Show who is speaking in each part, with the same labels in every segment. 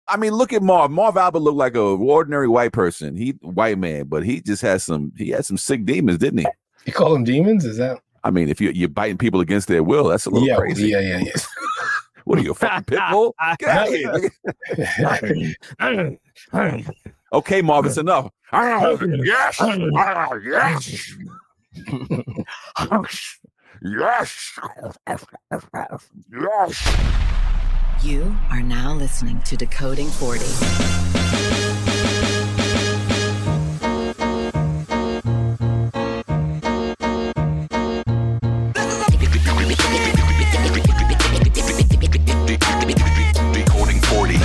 Speaker 1: I mean, look at Marv. Marv Albert looked like a ordinary white person. White man, but he just had some sick demons, didn't he?
Speaker 2: You call them demons? Is that?
Speaker 1: I mean, if you're biting people against their will, that's a little crazy.
Speaker 2: Yeah.
Speaker 1: What are you, a fucking pit bull? Get out of here. Okay, Marv, it's enough. Yes. Yes. Yes.
Speaker 3: You are now listening to Decoding 40.
Speaker 1: Decoding 40.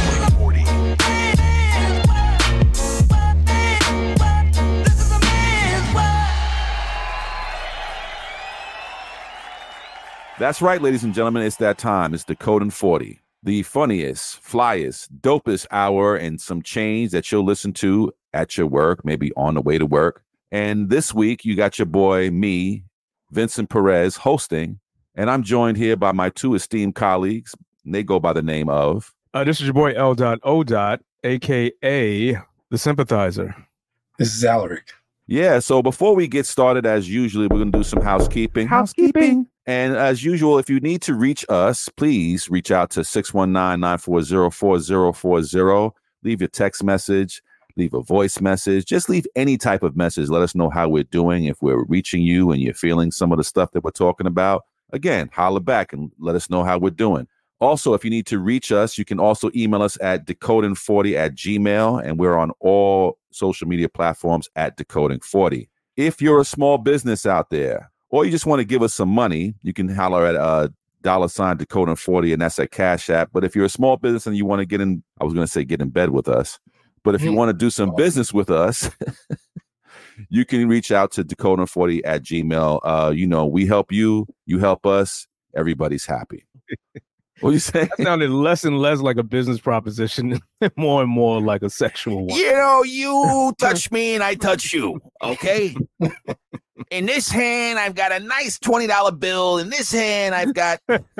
Speaker 1: That's right, ladies and gentlemen. It's that time. It's Decoding 40. The funniest, flyest, dopest hour and some change that you'll listen to at your work, maybe on the way to work. And this week, you got your boy, me, Vincent Perez, hosting. And I'm joined here by my two esteemed colleagues. And they go by the name of...
Speaker 4: This is your boy, L.O. a.k.a. The Sympathizer.
Speaker 2: This is Alaric.
Speaker 1: Yeah, so before we get started, as usually, we're going to do some housekeeping. And as usual, if you need to reach us, please reach out to 619-940-4040. Leave your text message, leave a voice message, just leave any type of message. Let us know how we're doing. If we're reaching you and you're feeling some of the stuff that we're talking about, again, holler back and let us know how we're doing. Also, if you need to reach us, you can also email us at decoding40@gmail.com, and we're on all social media platforms at decoding40. If you're a small business out there, or you just want to give us some money, you can holler at $ decoding40, and that's a Cash App. But if you're a small business and you want to get in bed with us, but if you want to do some business with us, you can reach out to decoding40@gmail.com. We help you, you help us, everybody's happy. What you saying?
Speaker 4: That sounded less and less like a business proposition, more and more like a sexual one.
Speaker 1: You touch me and I touch you, okay? In this hand, I've got a nice $20 bill. In this hand, I've got...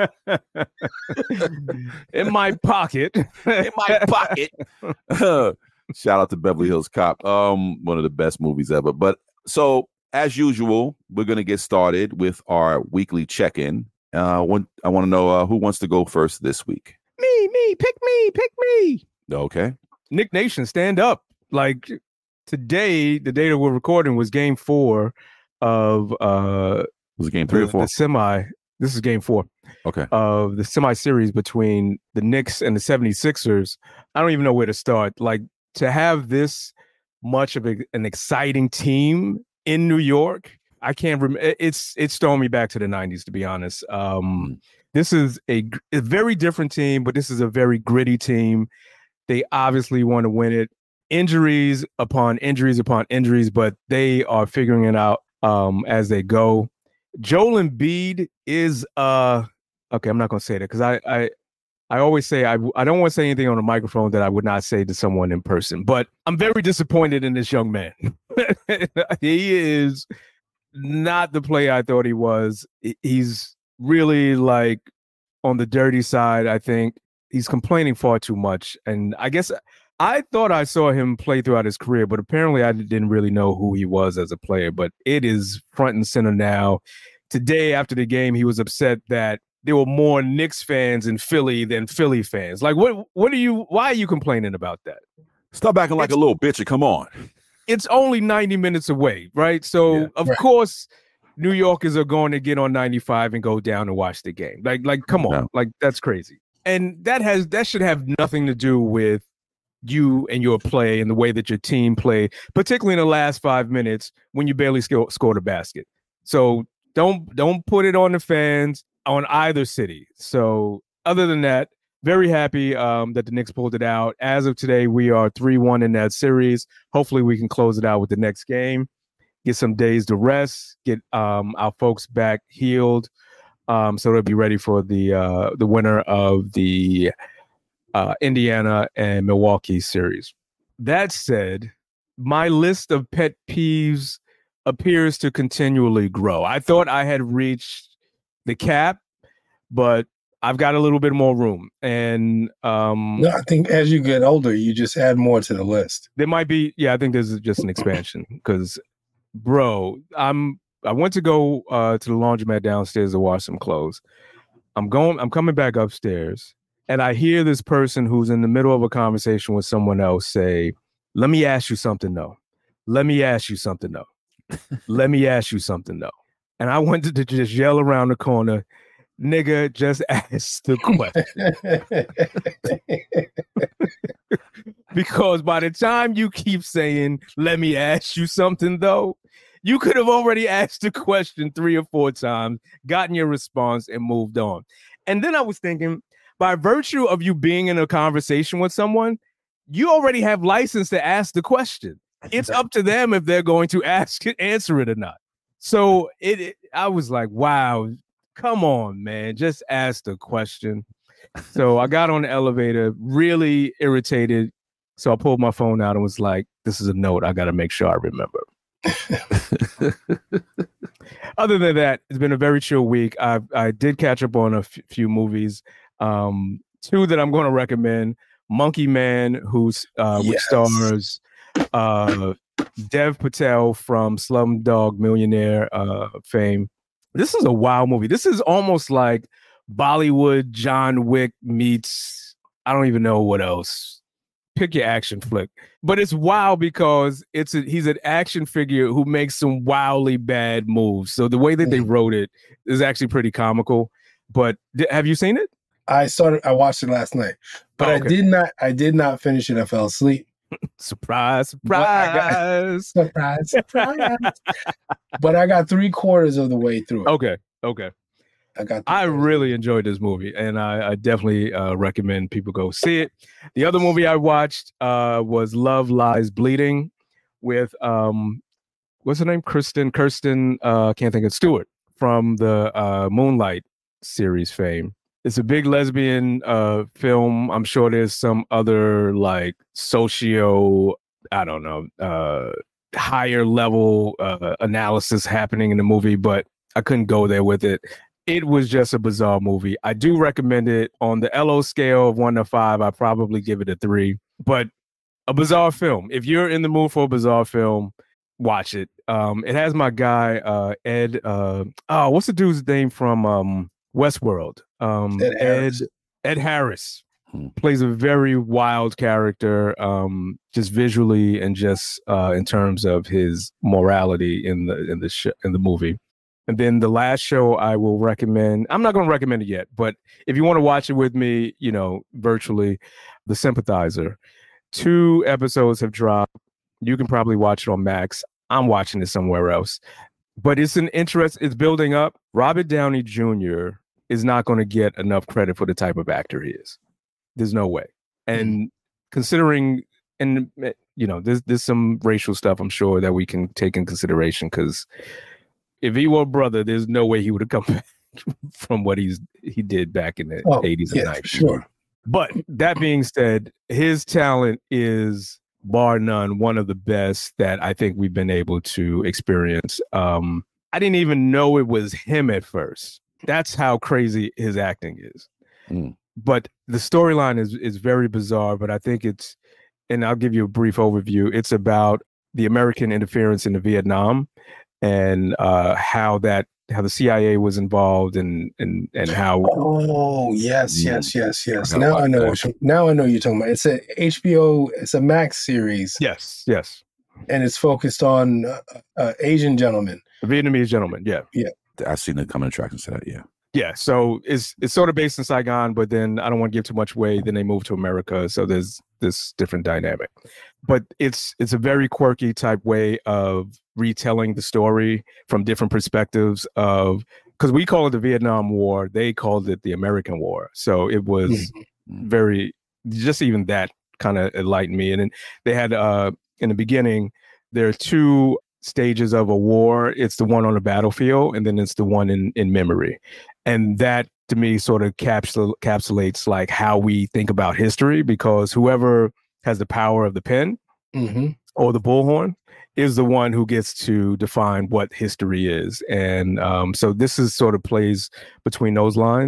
Speaker 4: In my pocket.
Speaker 1: Shout out to Beverly Hills Cop. One of the best movies ever. But so, as usual, we're going to get started with our weekly check-in. I want to know who wants to go first this week.
Speaker 4: Me, pick me.
Speaker 1: Okay.
Speaker 4: Nick Nation, stand up. Like today, the day that we're recording was game 4 of
Speaker 1: was it game 3 or 4?
Speaker 4: The semi. This is game 4.
Speaker 1: Okay.
Speaker 4: Of the semi series between the Knicks and the 76ers. I don't even know where to start. Like to have this much of an exciting team in New York. I can't remember. It's throwing me back to the 90s, to be honest. This is a very different team, but this is a very gritty team. They obviously want to win it. Injuries upon injuries upon injuries, but they are figuring it out as they go. Joel Embiid is okay. I'm not going to say that because I always say I don't want to say anything on a microphone that I would not say to someone in person. But I'm very disappointed in this young man. He is not the player I thought he was. He's really like on the dirty side. I think he's complaining far too much. And I guess I thought I saw him play throughout his career, but apparently I didn't really know who he was as a player. But it is front and center now. Today, after the game, he was upset that there were more Knicks fans in Philly than Philly fans. Like, why are you complaining about that?
Speaker 1: Stop acting like a little bitch and come on.
Speaker 4: It's only 90 minutes away, right? So, of course, New Yorkers are going to get on 95 and go down and watch the game. Like, come on. Like, that's crazy. And that should have nothing to do with you and your play and the way that your team played, particularly in the last 5 minutes when you barely scored a basket. So don't put it on the fans on either city. So other than that, very happy that the Knicks pulled it out. As of today, we are 3-1 in that series. Hopefully we can close it out with the next game, get some days to rest, get our folks back healed so they'll be ready for the winner of the Indiana and Milwaukee series. That said, my list of pet peeves appears to continually grow. I thought I had reached the cap, but I've got a little bit more room, and
Speaker 2: No, I think as you get older, you just add more to the list.
Speaker 4: there might be. Yeah, I think this is just an expansion because, bro, I went to go to the laundromat downstairs to wash some clothes. I'm coming back upstairs, and I hear this person who's in the middle of a conversation with someone else say, "Let me ask you something, though. Let me ask you something, though. Let me ask you something, though." And I wanted to just yell around the corner, "Nigga, just ask the question." Because by the time you keep saying, "Let me ask you something," though, you could have already asked the question 3 or 4 times, gotten your response, and moved on. And then I was thinking, by virtue of you being in a conversation with someone, you already have license to ask the question. It's up to them if they're going to answer it or not. So I was like, wow, come on, man, just ask the question. So I got on the elevator, really irritated. So I pulled my phone out and was like, this is a note. I got to make sure I remember. Other than that, it's been a very chill week. I did catch up on a few movies. 2 that I'm going to recommend: Monkey Man, which stars Dev Patel from Slumdog Millionaire fame. This is a wild movie. This is almost like Bollywood John Wick meets, I don't even know what else. Pick your action flick. But it's wild because he's an action figure who makes some wildly bad moves. So the way that they wrote it is actually pretty comical. But have you seen it?
Speaker 2: I watched it last night, but I did not finish it. I fell asleep.
Speaker 4: Surprise, surprise.
Speaker 2: Surprise. But I got 3/4 of the way through it.
Speaker 4: Okay.
Speaker 2: I
Speaker 4: really enjoyed this movie, and I definitely recommend people go see it. The other movie I watched was Love Lies Bleeding with what's her name? Kirsten, can't think of Stewart from the Moonlight series fame. It's a big lesbian film. I'm sure there's some other like socio, I don't know, higher level analysis happening in the movie, but I couldn't go there with it. It was just a bizarre movie. I do recommend it. On the LO scale of 1 to 5, I probably give it a 3. But a bizarre film. If you're in the mood for a bizarre film, watch it. It has my guy Ed. What's the dude's name from Westworld? Ed Harris plays a very wild character, just visually and just in terms of his morality in the movie. And then the last show I will recommend, I'm not going to recommend it yet, but if you want to watch it with me, virtually, The Sympathizer. 2 episodes have dropped. You can probably watch it on Max. I'm watching it somewhere else. But it's it's building up. Robert Downey Jr. is not going to get enough credit for the type of actor he is. There's no way. And considering, and there's some racial stuff I'm sure that we can take in consideration, because if he were a brother, there's no way he would have come back from what he did back in the 80s and 90s.
Speaker 2: Sure.
Speaker 4: But that being said, his talent is bar none one of the best that I think we've been able to experience. I didn't even know it was him at first. That's how crazy his acting is. But the storyline is very bizarre, but I think and I'll give you a brief overview. It's about the American interference in the Vietnam, and how the CIA was involved, and how.
Speaker 2: Oh yes. Now I know you're talking about. It's a HBO. It's a Max series.
Speaker 4: Yes.
Speaker 2: And it's focused on Asian gentlemen,
Speaker 4: Vietnamese gentlemen. Yeah.
Speaker 1: I've seen the coming attractions to that.
Speaker 4: Yeah. So it's sort of based in Saigon, but then I don't want to give too much away. Then they move to America, so there's this different dynamic. But it's a very quirky type way of retelling the story from different perspectives because we call it the Vietnam War, they called it the American War. So it was very, just even that kind of enlightened me. And then they had in the beginning, there are 2 stages of a war. It's the one on the battlefield, and then it's the one in memory. And that to me sort of encapsulates like how we think about history, because whoever has the power of the pen or the bullhorn is the one who gets to define what history is. And so this is sort of plays between those lines.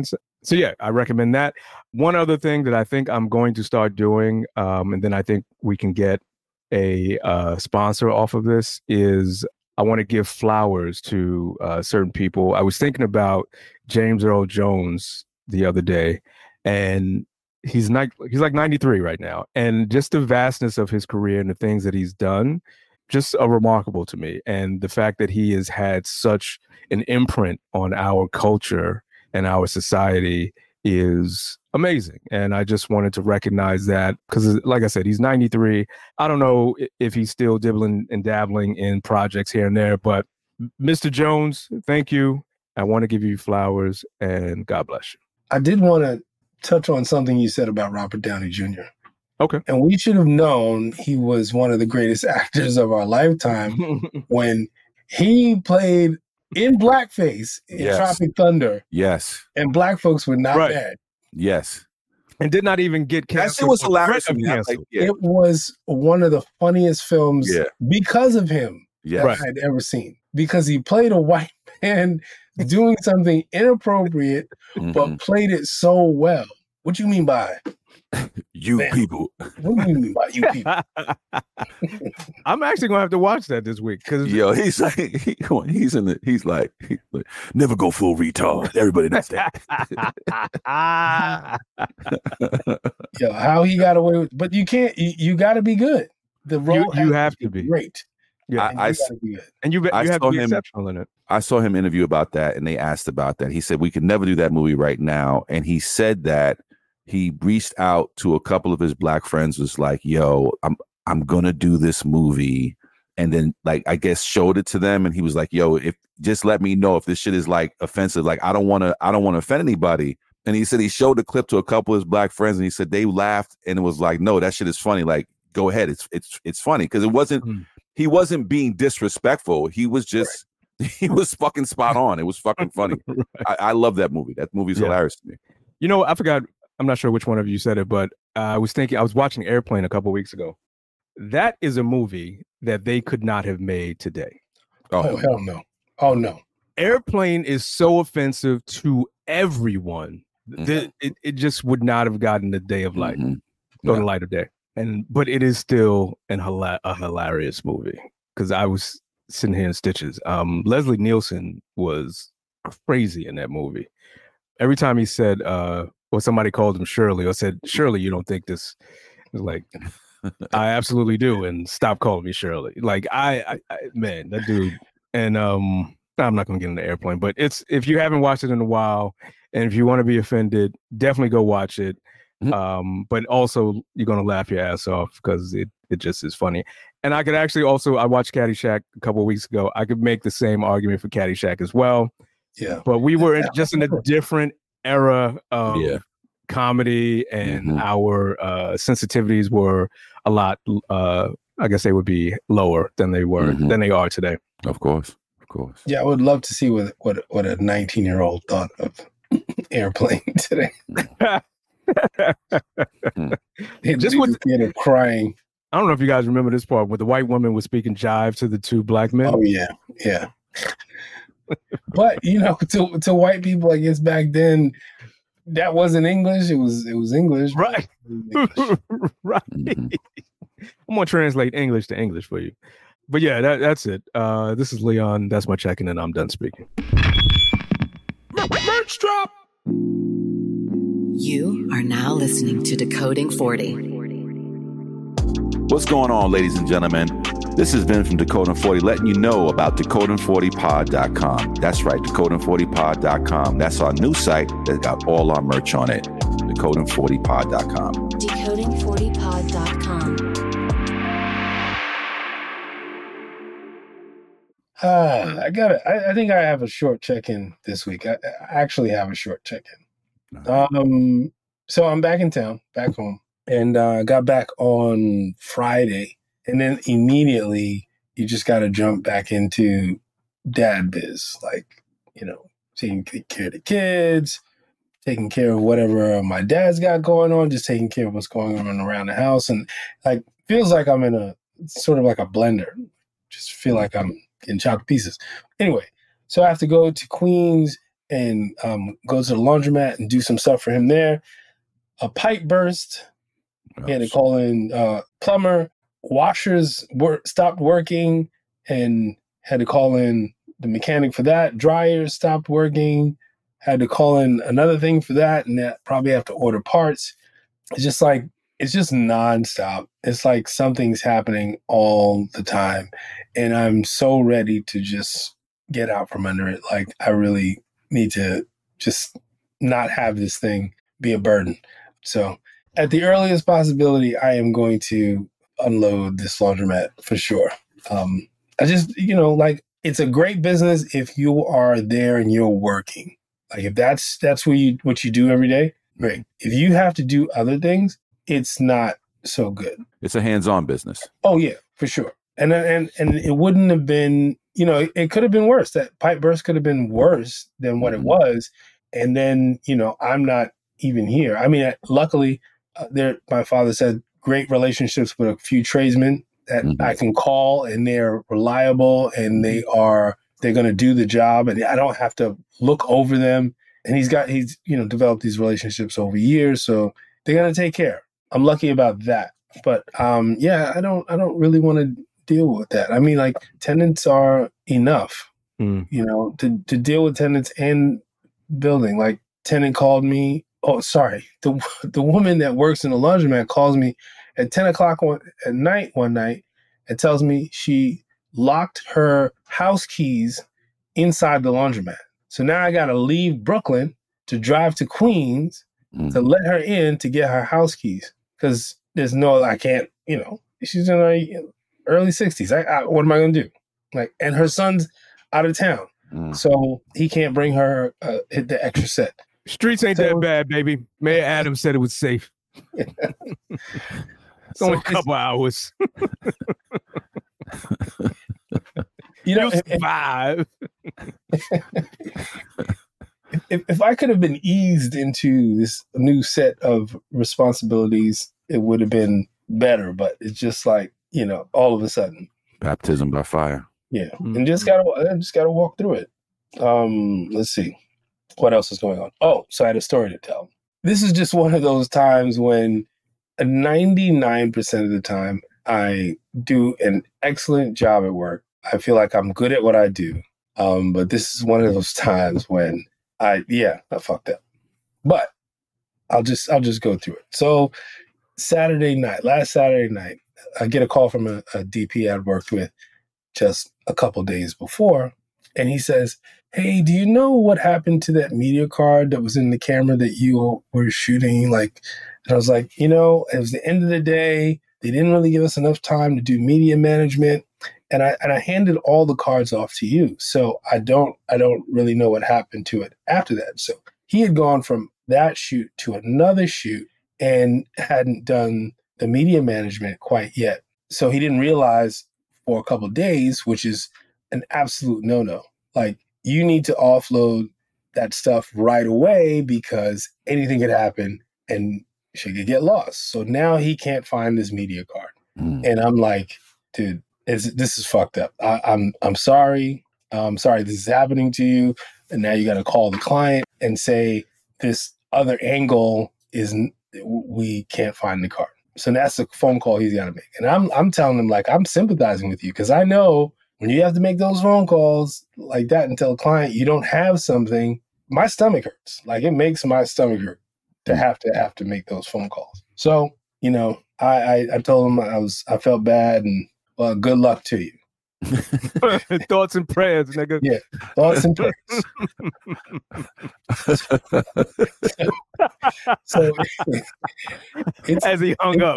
Speaker 4: So yeah, I recommend that. One other thing that I think I'm going to start doing, and then I think we can get a sponsor off of this, is I want to give flowers to certain people. I was thinking about James Earl Jones the other day, and he's like 93 right now, and just the vastness of his career and the things that he's done just are remarkable to me. And the fact that he has had such an imprint on our culture and our society is amazing. And I just wanted to recognize that because, like I said, he's 93. I don't know if he's still dibbling and dabbling in projects here and there, but Mr. Jones, thank you. I want to give you flowers and God bless you.
Speaker 2: I did want to touch on something you said about Robert Downey Jr.
Speaker 4: Okay.
Speaker 2: And we should have known he was one of the greatest actors of our lifetime when he played in blackface in Tropic Thunder.
Speaker 1: Yes.
Speaker 2: And black folks were not mad.
Speaker 1: Yes.
Speaker 4: And did not even get canceled.
Speaker 1: That was hilarious.
Speaker 2: It was one of the funniest films because of him that I'd ever seen. Because he played a white man doing something inappropriate, but played it so well. What do you mean by
Speaker 1: people?
Speaker 2: What do you mean by you people?
Speaker 4: I'm actually gonna have to watch that this week because
Speaker 1: he's like he's like never go full retard. Everybody knows that.
Speaker 2: How he got away with, but you can't. You got to be good. The role
Speaker 4: you have to be
Speaker 2: great.
Speaker 4: Yeah,
Speaker 1: I
Speaker 4: have to be exceptional in it.
Speaker 1: I saw him interview about that, and they asked about that. He said we could never do that movie right now, and he said that he reached out to a couple of his black friends, was like, "Yo, I'm gonna do this movie," and then like I guess showed it to them, and he was like, "Yo, if just let me know if this shit is like offensive. Like I don't want to offend anybody." And he said he showed the clip to a couple of his black friends, and he said they laughed, and it was like, "No, that shit is funny. Like go ahead, it's funny because it wasn't." He wasn't being disrespectful. He was just, he was fucking spot on. It was fucking funny. I love that movie. That movie's hilarious to me.
Speaker 4: You know, I forgot, I'm not sure which one of you said it, but I was watching Airplane a couple of weeks ago. That is a movie that they could not have made today.
Speaker 2: Oh hell no. Oh no.
Speaker 4: Airplane is so offensive to everyone. It just would not have gotten the day of light, or the light of day. But it is still a hilarious movie because I was sitting here in stitches. Leslie Nielsen was crazy in that movie. Every time he said, or somebody called him Shirley, or said, "Shirley, you don't think this?" It was like, I absolutely do, and stop calling me Shirley. Like I man, that dude. And I'm not gonna get into Airplane, but if you haven't watched it in a while, and if you want to be offended, definitely go watch it. But also you're gonna laugh your ass off because it just is funny. And I could actually I watched Caddyshack a couple of weeks ago. I could make the same argument for Caddyshack as well.
Speaker 2: Yeah.
Speaker 4: But we were just in a different era of comedy, and our sensitivities were a lot. I guess they would be lower than they are today.
Speaker 1: Of course.
Speaker 2: Yeah, I would love to see what a 19-year-old thought of Airplane today. Just with the theater crying.
Speaker 4: I don't know if you guys remember this part where the white woman was speaking jive to the two black men.
Speaker 2: Oh yeah. But to white people, I guess back then that wasn't English. It was English,
Speaker 4: right? Right. I'm gonna translate English to English for you. But yeah, that's it. This is Leon. That's my check-in, and I'm done speaking.
Speaker 5: Merch drop.
Speaker 3: You are now listening to Decoding 40.
Speaker 1: What's going on, ladies and gentlemen? This has been from Decoding 40, letting you know about Decoding40pod.com. That's right, Decoding40pod.com. That's our new site that got all our merch on it. Decoding40pod.com.
Speaker 3: Decoding40pod.com.
Speaker 2: I think I have a short check-in this week. I actually have a short check-in. So I'm back in town, back home, and got back on Friday, and then immediately you just got to jump back into dad biz, like, taking care of the kids, taking care of whatever my dad's got going on, just taking care of what's going on around the house, and like feels like I'm in a sort of like a blender. Just feel like I'm getting chopped to pieces. Anyway, so I have to go to Queens and go to the laundromat and do some stuff for him there. A pipe burst. He had to call in plumber. Washers stopped working and had to call in the mechanic for that. Dryers stopped working. Had to call in another thing for that, and that probably have to order parts. It's just nonstop. It's like something's happening all the time. And I'm so ready to just get out from under it. Like, I really need to just not have this thing be a burden. So at the earliest possibility, I am going to unload this laundromat for sure. I just, it's a great business if you are there and you're working. Like, if that's what you do every day, great. If you have to do other things, it's not so good.
Speaker 1: It's a hands-on business.
Speaker 2: Oh yeah, for sure. And it wouldn't have been, it could have been worse. That pipe burst could have been worse than what it was. And then, I'm not even here. I mean, luckily, my father said great relationships with a few tradesmen that I can call, and they're reliable, and they're going to do the job, and I don't have to look over them. And he's developed these relationships over years, so they're going to take care. I'm lucky about that. But I don't really want to deal with that. I mean, like, tenants are enough, to deal with tenants and building. Like, tenant called me. Oh, sorry. The woman that works in the laundromat calls me at 10 o'clock at night one night and tells me she locked her house keys inside the laundromat. So now I got to leave Brooklyn to drive to Queens to let her in to get her house keys. Because I can't, she's in her early 60s. What am I going to do? Like, and her son's out of town. So he can't bring her the extra set.
Speaker 4: Streets ain't that bad, baby. Mayor Adams said it was safe. It's only a couple hours.
Speaker 2: You'll
Speaker 4: survive.
Speaker 2: If I could have been eased into this new set of responsibilities, it would have been better. But it's just like, all of a sudden.
Speaker 1: Baptism by fire.
Speaker 2: Yeah. And just gotta walk through it. Let's see. What else is going on? Oh, so I had a story to tell. This is just one of those times when 99% of the time I do an excellent job at work. I feel like I'm good at what I do. But this is one of those times when I fucked up. But I'll just go through it. So last Saturday night, I get a call from a DP I'd worked with just a couple days before. And he says, "Hey, do you know what happened to that media card that was in the camera that you were shooting?" And I was like, it was the end of the day. They didn't really give us enough time to do media management. And I handed all the cards off to you. So I don't really know what happened to it after that. So he had gone from that shoot to another shoot and hadn't done the media management quite yet. So he didn't realize for a couple of days, which is an absolute no-no. Like, you need to offload that stuff right away because anything could happen and shit could get lost. So now he can't find this media card. And I'm like, dude, this is fucked up. I'm sorry. I'm sorry this is happening to you. And now you got to call the client and say this other angle we can't find the card. So that's the phone call he's got to make. And I'm telling him, like, I'm sympathizing with you because I know when you have to make those phone calls like that and tell a client you don't have something, my stomach hurts. Like, it makes my stomach hurt to have to make those phone calls. So, I told him I felt bad and, well, good luck to you.
Speaker 4: Thoughts and prayers, nigga.
Speaker 2: Yeah, thoughts and prayers. so
Speaker 4: as he hung up.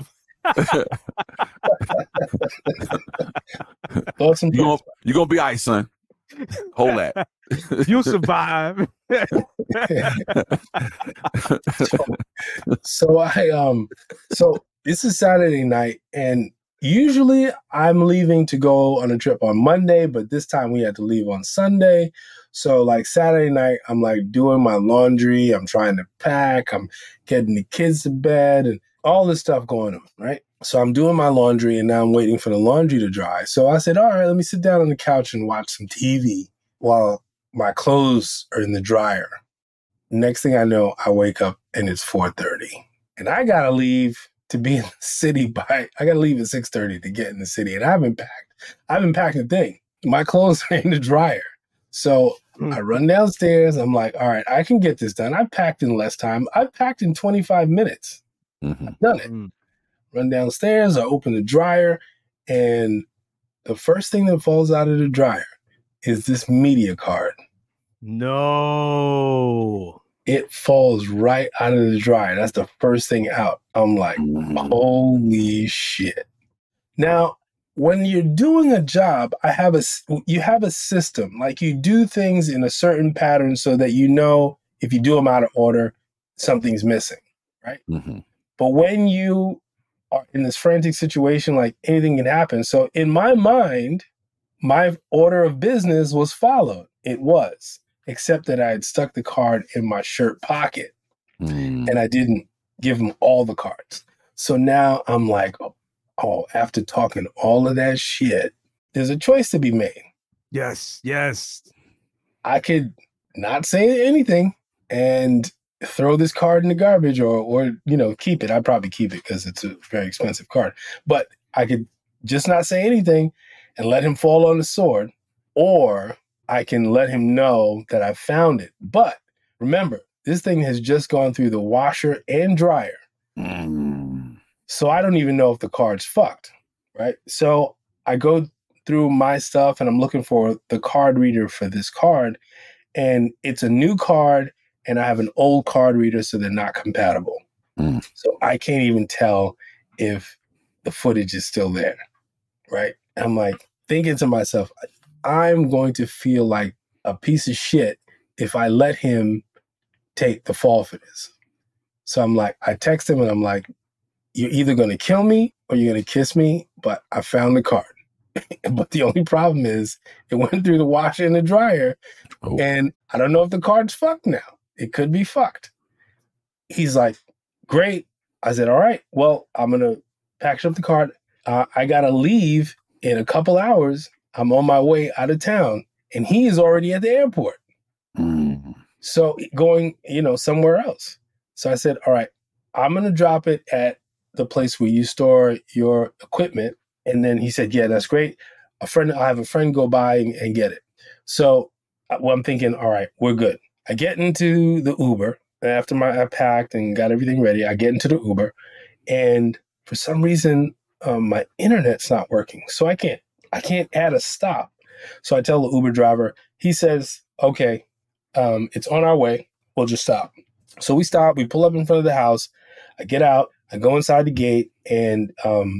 Speaker 2: Thoughts and prayers.
Speaker 1: You're going to be all right, son. Hold that.
Speaker 4: You'll survive.
Speaker 2: So this is Saturday night, and usually I'm leaving to go on a trip on Monday, but this time we had to leave on Sunday. So like Saturday night, I'm like doing my laundry. I'm trying to pack. I'm getting the kids to bed and all this stuff going on, right? So I'm doing my laundry and now I'm waiting for the laundry to dry. So I said, all right, let me sit down on the couch and watch some TV while my clothes are in the dryer. Next thing I know, I wake up and it's 4:30. And I got to leave to be in the city I got to leave at 6:30 to get in the city. And I haven't packed a thing. My clothes are in the dryer. So I run downstairs. I'm like, all right, I can get this done. I've packed in less time. I've packed in 25 minutes. I've done it. Run downstairs. I open the dryer. And the first thing that falls out of the dryer is this media card.
Speaker 4: No.
Speaker 2: It falls right out of the dryer. That's the first thing out. I'm like, holy shit. Now, when you're doing a job, you have a system. Like you do things in a certain pattern so that you know if you do them out of order, something's missing, right? But when you are in this frantic situation, like anything can happen. So in my mind, my order of business was followed. It was, except that I had stuck the card in my shirt pocket and I didn't give him all the cards. So now I'm like, oh, after talking all of that shit, there's a choice to be made.
Speaker 4: Yes.
Speaker 2: I could not say anything and throw this card in the garbage or keep it. I'd probably keep it because it's a very expensive card. But I could just not say anything and let him fall on the sword, or I can let him know that I found it. But remember, this thing has just gone through the washer and dryer. So I don't even know if the card's fucked, right? So I go through my stuff and I'm looking for the card reader for this card. And it's a new card and I have an old card reader, so they're not compatible. So I can't even tell if the footage is still there, right? I'm like thinking to myself, I'm going to feel like a piece of shit if I let him take the fall for this. So I'm like, I text him and I'm like, you're either going to kill me or you're going to kiss me, but I found the card. But the only problem is it went through the washer and the dryer, and I don't know if the card's fucked now. It could be fucked. He's like, great. I said, all right, well, I'm going to package up the card. I got to leave in a couple hours. I'm on my way out of town, and he is already at the airport. So going, somewhere else. So I said, all right, I'm going to drop it at the place where you store your equipment. And then he said, yeah, that's great. I have a friend go by and get it. So I'm thinking, all right, we're good. I get into the Uber after I packed and got everything ready. I get into the Uber, and for some reason, my internet's not working. So I can't add a stop. So I tell the Uber driver, he says, okay, it's on our way. We'll just stop. So we stop, we pull up in front of the house. I get out, I go inside the gate, and,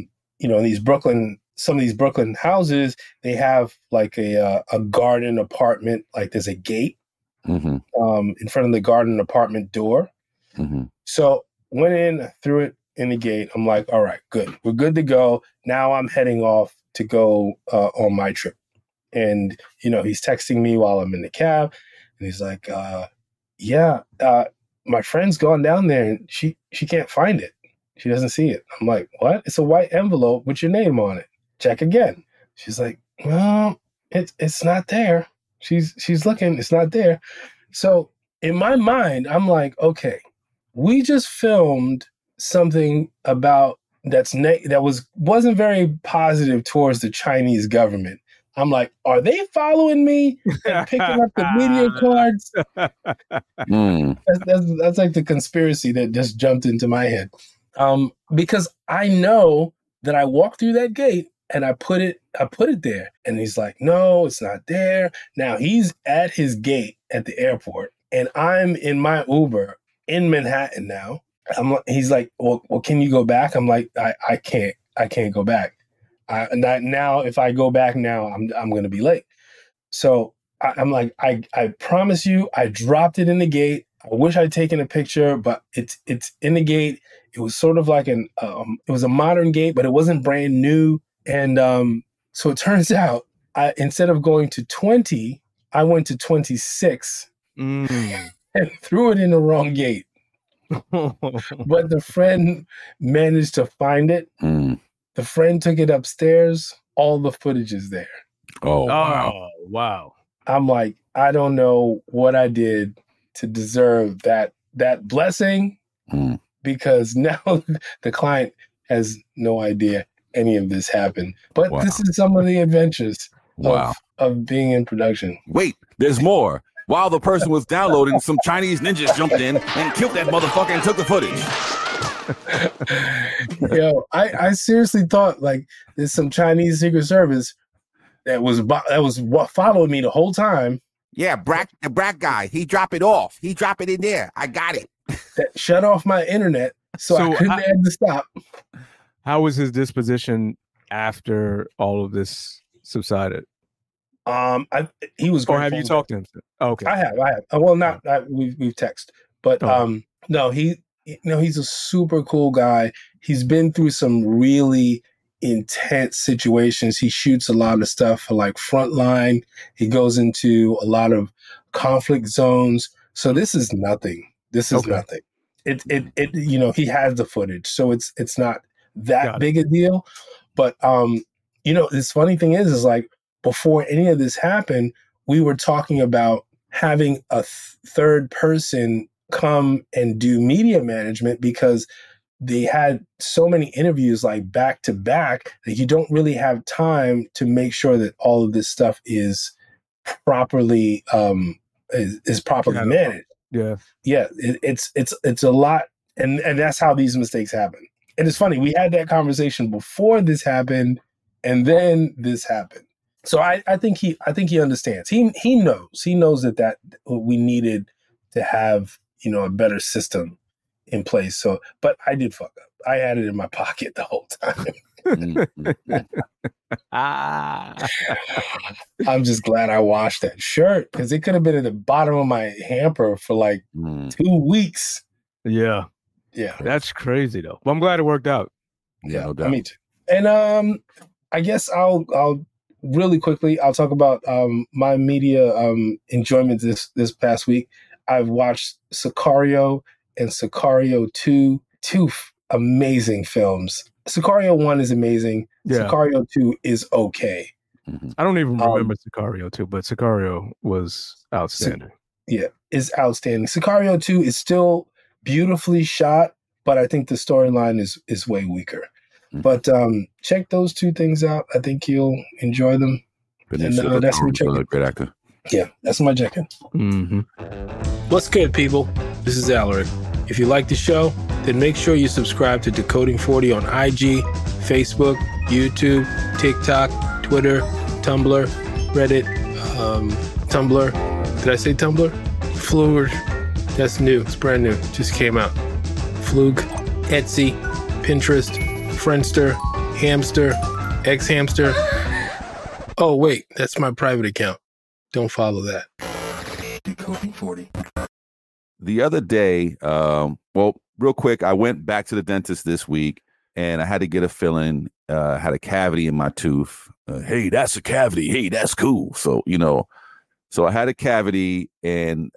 Speaker 2: some of these Brooklyn houses, they have like a garden apartment, like there's a gate in front of the garden apartment door. So went in, threw it in the gate. I'm like, all right, good. We're good to go. Now I'm heading off to go on my trip. And, he's texting me while I'm in the cab. And he's like, my friend's gone down there and she can't find it. She doesn't see it. I'm like, what? It's a white envelope with your name on it. Check again. She's like, well, it's not there. She's looking, it's not there. So in my mind, I'm like, okay, we just filmed something about that wasn't very positive towards the Chinese government. I'm like, are they following me and picking up the media cards? That's like the conspiracy that just jumped into my head. Because I know that I walked through that gate and I put it there. And he's like, no, it's not there. Now he's at his gate at the airport and I'm in my Uber in Manhattan now. He's like, well, can you go back? I'm like, I can't go back. Now, if I go back now, I'm going to be late. So I'm like, I promise you, I dropped it in the gate. I wish I'd taken a picture, but it's in the gate. It was sort of like it was a modern gate, but it wasn't brand new. And so it turns out, instead of going to 20, I went to 26 and threw it in the wrong gate. But the friend managed to find it. The friend took it upstairs. All the footage is there.
Speaker 1: Oh, wow.
Speaker 4: Wow.
Speaker 2: I'm like, I don't know what I did to deserve that blessing, because now the client has no idea any of this happened. But this is some of the adventures of being in production.
Speaker 1: Wait, there's more. While the person was downloading, some Chinese ninjas jumped in and killed that motherfucker and took the footage.
Speaker 2: Yo, I seriously thought like there's some Chinese Secret Service that was following me the whole time.
Speaker 1: Yeah, the Brack guy. He dropped it off. He dropped it in there. I got it.
Speaker 2: That shut off my internet, so I couldn't add the stop.
Speaker 4: How was his disposition after all of this subsided?
Speaker 2: He was.
Speaker 4: Or have you talked to him? Oh, okay,
Speaker 2: I have. Well, we've texted, but no, he's a super cool guy. He's been through some really intense situations. He shoots a lot of stuff for like Frontline. He goes into a lot of conflict zones. So this is nothing. This is nothing. It he has the footage, so it's not that big a deal. But this funny thing is like before any of this happened, we were talking about having a third person come and do media management, because they had so many interviews like back to back that you don't really have time to make sure that all of this stuff is properly properly managed. It's a lot, and that's how these mistakes happen. And it's funny, we had that conversation before this happened, and then this happened. So I think he understands. He knows that we needed to have a better system in place. So, but I did fuck up. I had it in my pocket the whole time. I'm just glad I washed that shirt, because it could have been at the bottom of my hamper for like 2 weeks.
Speaker 4: Yeah. That's crazy though. Well, I'm glad it worked out.
Speaker 1: Yeah, no doubt.
Speaker 2: Me too. And I guess I'll really quickly I'll talk about my media enjoyment this past week. I've watched Sicario and Sicario 2, two amazing films. Sicario 1 is amazing. Yeah. Sicario 2 is okay.
Speaker 4: I don't even remember Sicario 2, but Sicario was outstanding.
Speaker 2: It's outstanding. Sicario 2 is still beautifully shot, but I think the storyline is way weaker. But check those two things out. I think you'll enjoy them. That's my check-in.
Speaker 1: Great actor.
Speaker 2: Yeah, that's my check-in. What's good, people? This is Alaric. If you like the show, then make sure you subscribe to Decoding 40 on IG, Facebook, YouTube, TikTok, Twitter, Tumblr, Reddit, Tumblr. Did I say Tumblr? Fluid. That's new. It's brand new. Just came out. Fluke, Etsy, Pinterest, Friendster, Hamster, X-Hamster. Oh, wait. That's my private account. Don't follow that. Decoding 40.
Speaker 1: The other day, real quick, I went back to the dentist this week, and I had to get a filling. Had a cavity in my tooth. Hey, that's a cavity. Hey, that's cool. So, so I had a cavity, and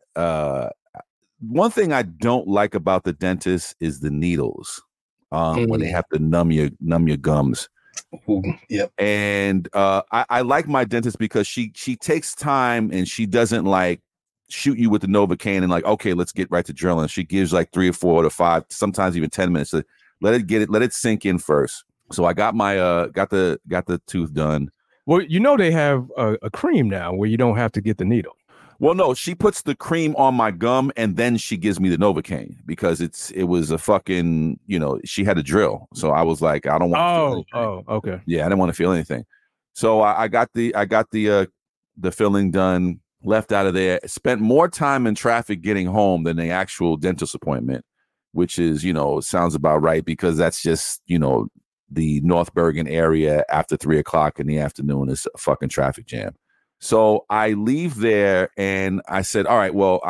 Speaker 1: one thing I don't like about the dentist is the needles when they have to numb your gums.
Speaker 2: Yep.
Speaker 1: And I like my dentist because she takes time, and she doesn't like shoot you with the Novocaine and like, okay, let's get right to drilling. She gives like 3 or 4 to 5, sometimes even 10 minutes to let it sink in first. So I got my got the tooth done.
Speaker 4: Well, they have a cream now where you don't have to get the needle.
Speaker 1: Well, no, she puts the cream on my gum and then she gives me the Novocaine because it was a fucking, she had a drill. So I was like, I don't want to feel anything.
Speaker 4: Oh, okay.
Speaker 1: Yeah, I didn't want to feel anything. So I got the filling done, left out of there, spent more time in traffic getting home than the actual dentist appointment, which is, sounds about right because that's just, the North Bergen area after 3:00 in the afternoon is a fucking traffic jam. So I leave there and I said, all right, well,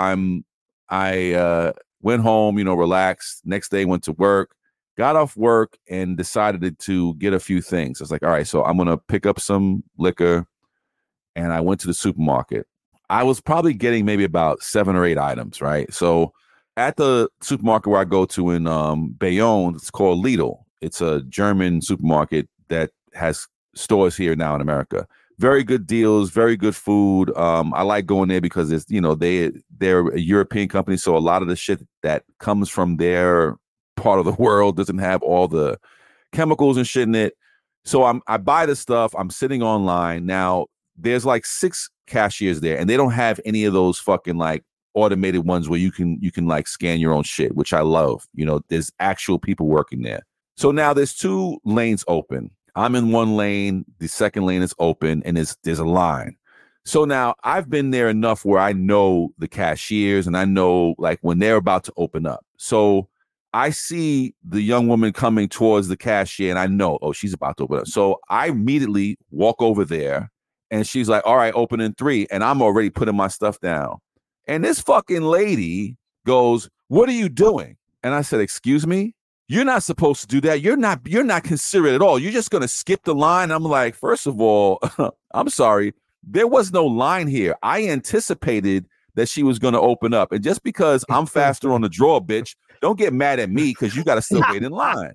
Speaker 1: I went home, relaxed. Next day went to work, got off work and decided to get a few things. I was like, all right, so I'm going to pick up some liquor. And I went to the supermarket. I was probably getting maybe about 7 or 8 items, right? So at the supermarket where I go to in Bayonne, it's called Lidl. It's a German supermarket that has stores here now in America. Very good deals, very good food. I like going there because it's, they're a European company, so a lot of the shit that comes from their part of the world doesn't have all the chemicals and shit in it. So I buy the stuff. I'm sitting online now. There's like 6 cashiers there, and they don't have any of those fucking like automated ones where you can like scan your own shit, which I love. There's actual people working there. So now there's 2 lanes open. I'm in one lane, the second lane is open, and there's a line. So now I've been there enough where I know the cashiers and I know like when they're about to open up. So I see the young woman coming towards the cashier and I know, oh, she's about to open up. So I immediately walk over there and she's like, all right, open in 3. And I'm already putting my stuff down. And this fucking lady goes, what are you doing? And I said, excuse me? You're not supposed to do that. You're not considerate at all. You're just going to skip the line. I'm like, first of all, I'm sorry. There was no line here. I anticipated that she was going to open up. And just because I'm faster on the draw, bitch, don't get mad at me because you got to still wait in line.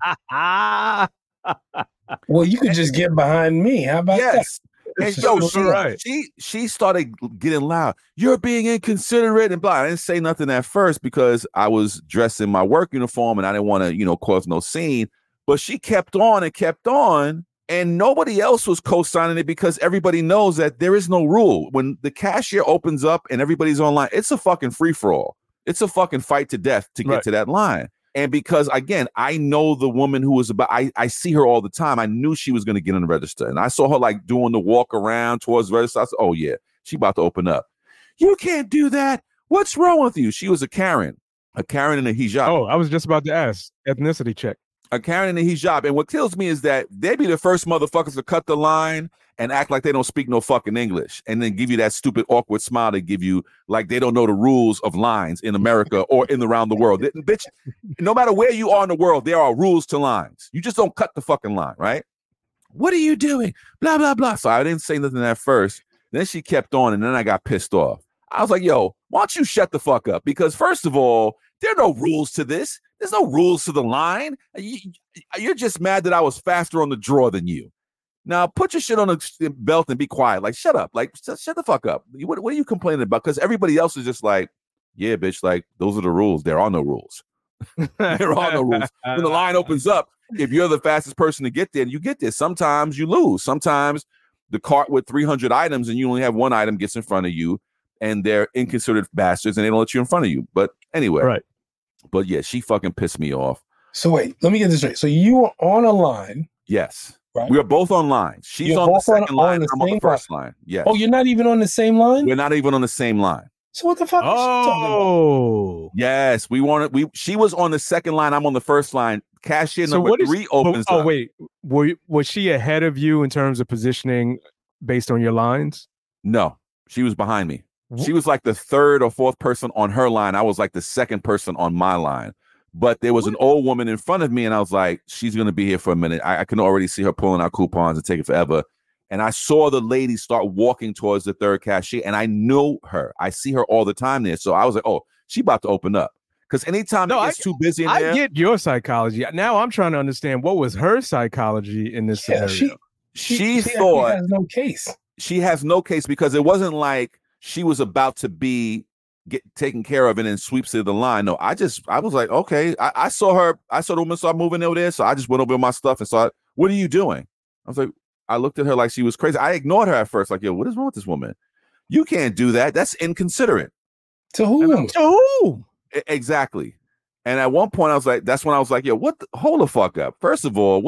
Speaker 2: Well, you could just get behind me. How about that?
Speaker 1: And yo, she started getting loud. You're being inconsiderate and blah. I didn't say nothing at first because I was dressed in my work uniform and I didn't want to, cause no scene. But she kept on and kept on, and nobody else was co-signing it because everybody knows that there is no rule. When the cashier opens up and everybody's online, it's a fucking free-for-all. It's a fucking fight to death to get to that line. And because, again, I know the woman who was about, I see her all the time. I knew she was going to get in the register. And I saw her like doing the walk around towards the register. I said, oh, yeah, she about to open up. You can't do that. What's wrong with you? She was a Karen in a hijab.
Speaker 4: Oh, I was just about to ask. Ethnicity check.
Speaker 1: A Karen in a hijab. And what kills me is that they be the first motherfuckers to cut the line and act like they don't speak no fucking English, and then give you that stupid, awkward smile they give you like they don't know the rules of lines in America or around the world. Bitch, no matter where you are in the world, there are rules to lines. You just don't cut the fucking line, right? What are you doing? Blah, blah, blah. So I didn't say nothing at first. Then she kept on, and then I got pissed off. I was like, yo, why don't you shut the fuck up? Because first of all, there are no rules to this. There's no rules to the line. You're just mad that I was faster on the draw than you. Now, put your shit on the belt and be quiet. Like, shut up. Like, shut the fuck up. What are you complaining about? Because everybody else is just like, yeah, bitch, like, those are the rules. There are no rules. There are no rules. When the line opens up, if you're the fastest person to get there, you get there. Sometimes you lose. Sometimes the cart with 300 items and you only have one item gets in front of you, and they're inconsiderate bastards and they don't let you in front of you. But anyway.
Speaker 4: Right.
Speaker 1: But yeah, she fucking pissed me off.
Speaker 2: So wait, let me get this straight. So you were on a line.
Speaker 1: Yes.
Speaker 2: Right?
Speaker 1: We are both on line. She's on the second line. I'm on the first line. Yes.
Speaker 2: Oh, you're not even on the same line?
Speaker 1: We're not even on the same line.
Speaker 2: So what the fuck is she talking about?
Speaker 1: Yes. She was on the second line. I'm on the first line. Cashier number 3 opens up.
Speaker 4: Oh, wait. Was she ahead of you in terms of positioning based on your lines?
Speaker 1: No. She was behind me. She was like the 3rd or 4th person on her line. I was like the 2nd person on my line. But there was an old woman in front of me, and I was like, she's going to be here for a minute. I can already see her pulling out coupons and taking forever. And I saw the lady start walking towards the 3rd cashier, and I knew her. I see her all the time there. So I was like, oh, she about to open up. Because anytime it gets too busy in there.
Speaker 4: I get your psychology. Now I'm trying to understand what was her psychology in this scenario.
Speaker 1: She thought
Speaker 2: has no case.
Speaker 1: She has no case because it wasn't like she was about to be get taken care of and then sweeps to the line. No, I was like, okay. I saw the woman start moving over there. So I just went over my stuff and saw, what are you doing? I was like, I looked at her like she was crazy. I ignored her at first. Like, yo, what is wrong with this woman? You can't do that. That's inconsiderate.
Speaker 2: To whom?
Speaker 4: To whom?
Speaker 1: Exactly. And at one point I was like, that's when I was like, yo, hold the fuck up. First of all,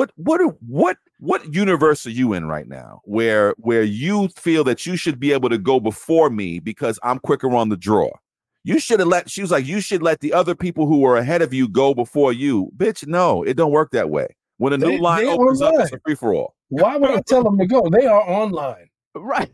Speaker 1: what universe are you in right now where you feel that you should be able to go before me because I'm quicker on the draw? She was like, you should let the other people who are ahead of you go before you. Bitch, no, it don't work that way. When a new line opens up, it's a free-for-all.
Speaker 2: Why would I tell them to go? They are online.
Speaker 4: Right.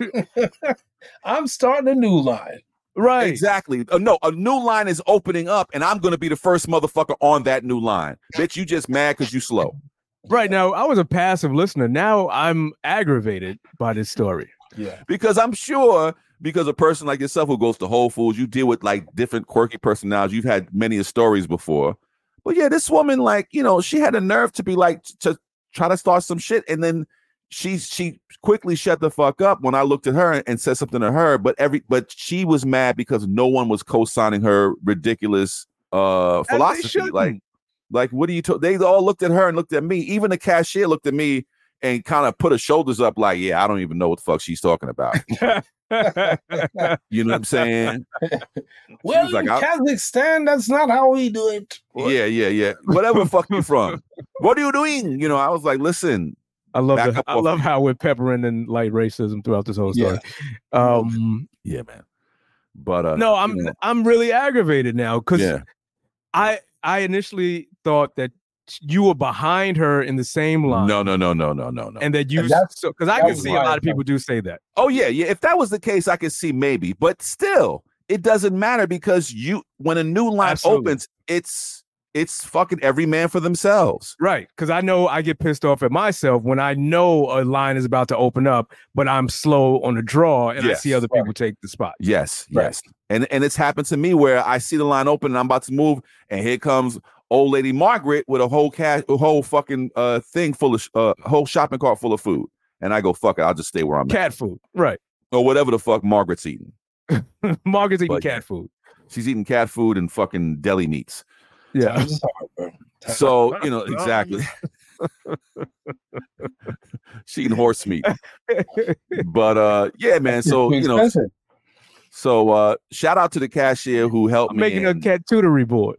Speaker 2: I'm starting a new line.
Speaker 1: Right. Exactly. No, a new line is opening up, and I'm going to be the first motherfucker on that new line. Bitch, you just mad because you slow.
Speaker 4: Right. Now, I was a passive listener. Now I'm aggravated by this story.
Speaker 2: Yeah.
Speaker 1: Because I'm sure, because a person like yourself who goes to Whole Foods, you deal with like different quirky personalities. You've had many stories before. But yeah, this woman, like, she had a nerve to be like, to try to start some shit. And then she quickly shut the fuck up when I looked at her and said something to her, but she was mad because no one was co-signing her ridiculous philosophy. Like what are you they all looked at her and looked at me. Even the cashier looked at me and kind of put her shoulders up like, yeah, I don't even know what the fuck she's talking about. You know what I'm saying?
Speaker 2: Well, like, Kazakhstan, that's not how we do it.
Speaker 1: What? Yeah. Whatever the fuck you from. What are you doing? You know, I was like, listen.
Speaker 4: I love how we're peppering in light racism throughout this whole story.
Speaker 1: Yeah, man. But
Speaker 4: no, I'm really aggravated now because I initially thought that you were behind her in the same line.
Speaker 1: No.
Speaker 4: And that you because I can see a lot of people do say that.
Speaker 1: Oh yeah. If that was the case, I could see maybe, but still, it doesn't matter because when a new line opens, it's fucking every man for themselves.
Speaker 4: Right. Because I know I get pissed off at myself when I know a line is about to open up, but I'm slow on the draw and I see other people take the spot.
Speaker 1: Yes. And it's happened to me where I see the line open and I'm about to move, and here comes old lady Margaret with a whole fucking thing full of whole shopping cart full of food. And I go, fuck it, I'll just stay where I'm
Speaker 4: at. Food. Right.
Speaker 1: Or whatever the fuck Margaret's eating.
Speaker 4: Margaret's eating cat food.
Speaker 1: She's eating cat food and fucking deli meats.
Speaker 4: Yeah.
Speaker 1: So, you know, exactly. She eating horse meat. But yeah, man. So, you know, so shout out to the cashier who helped me.
Speaker 4: Making a cat tutory board.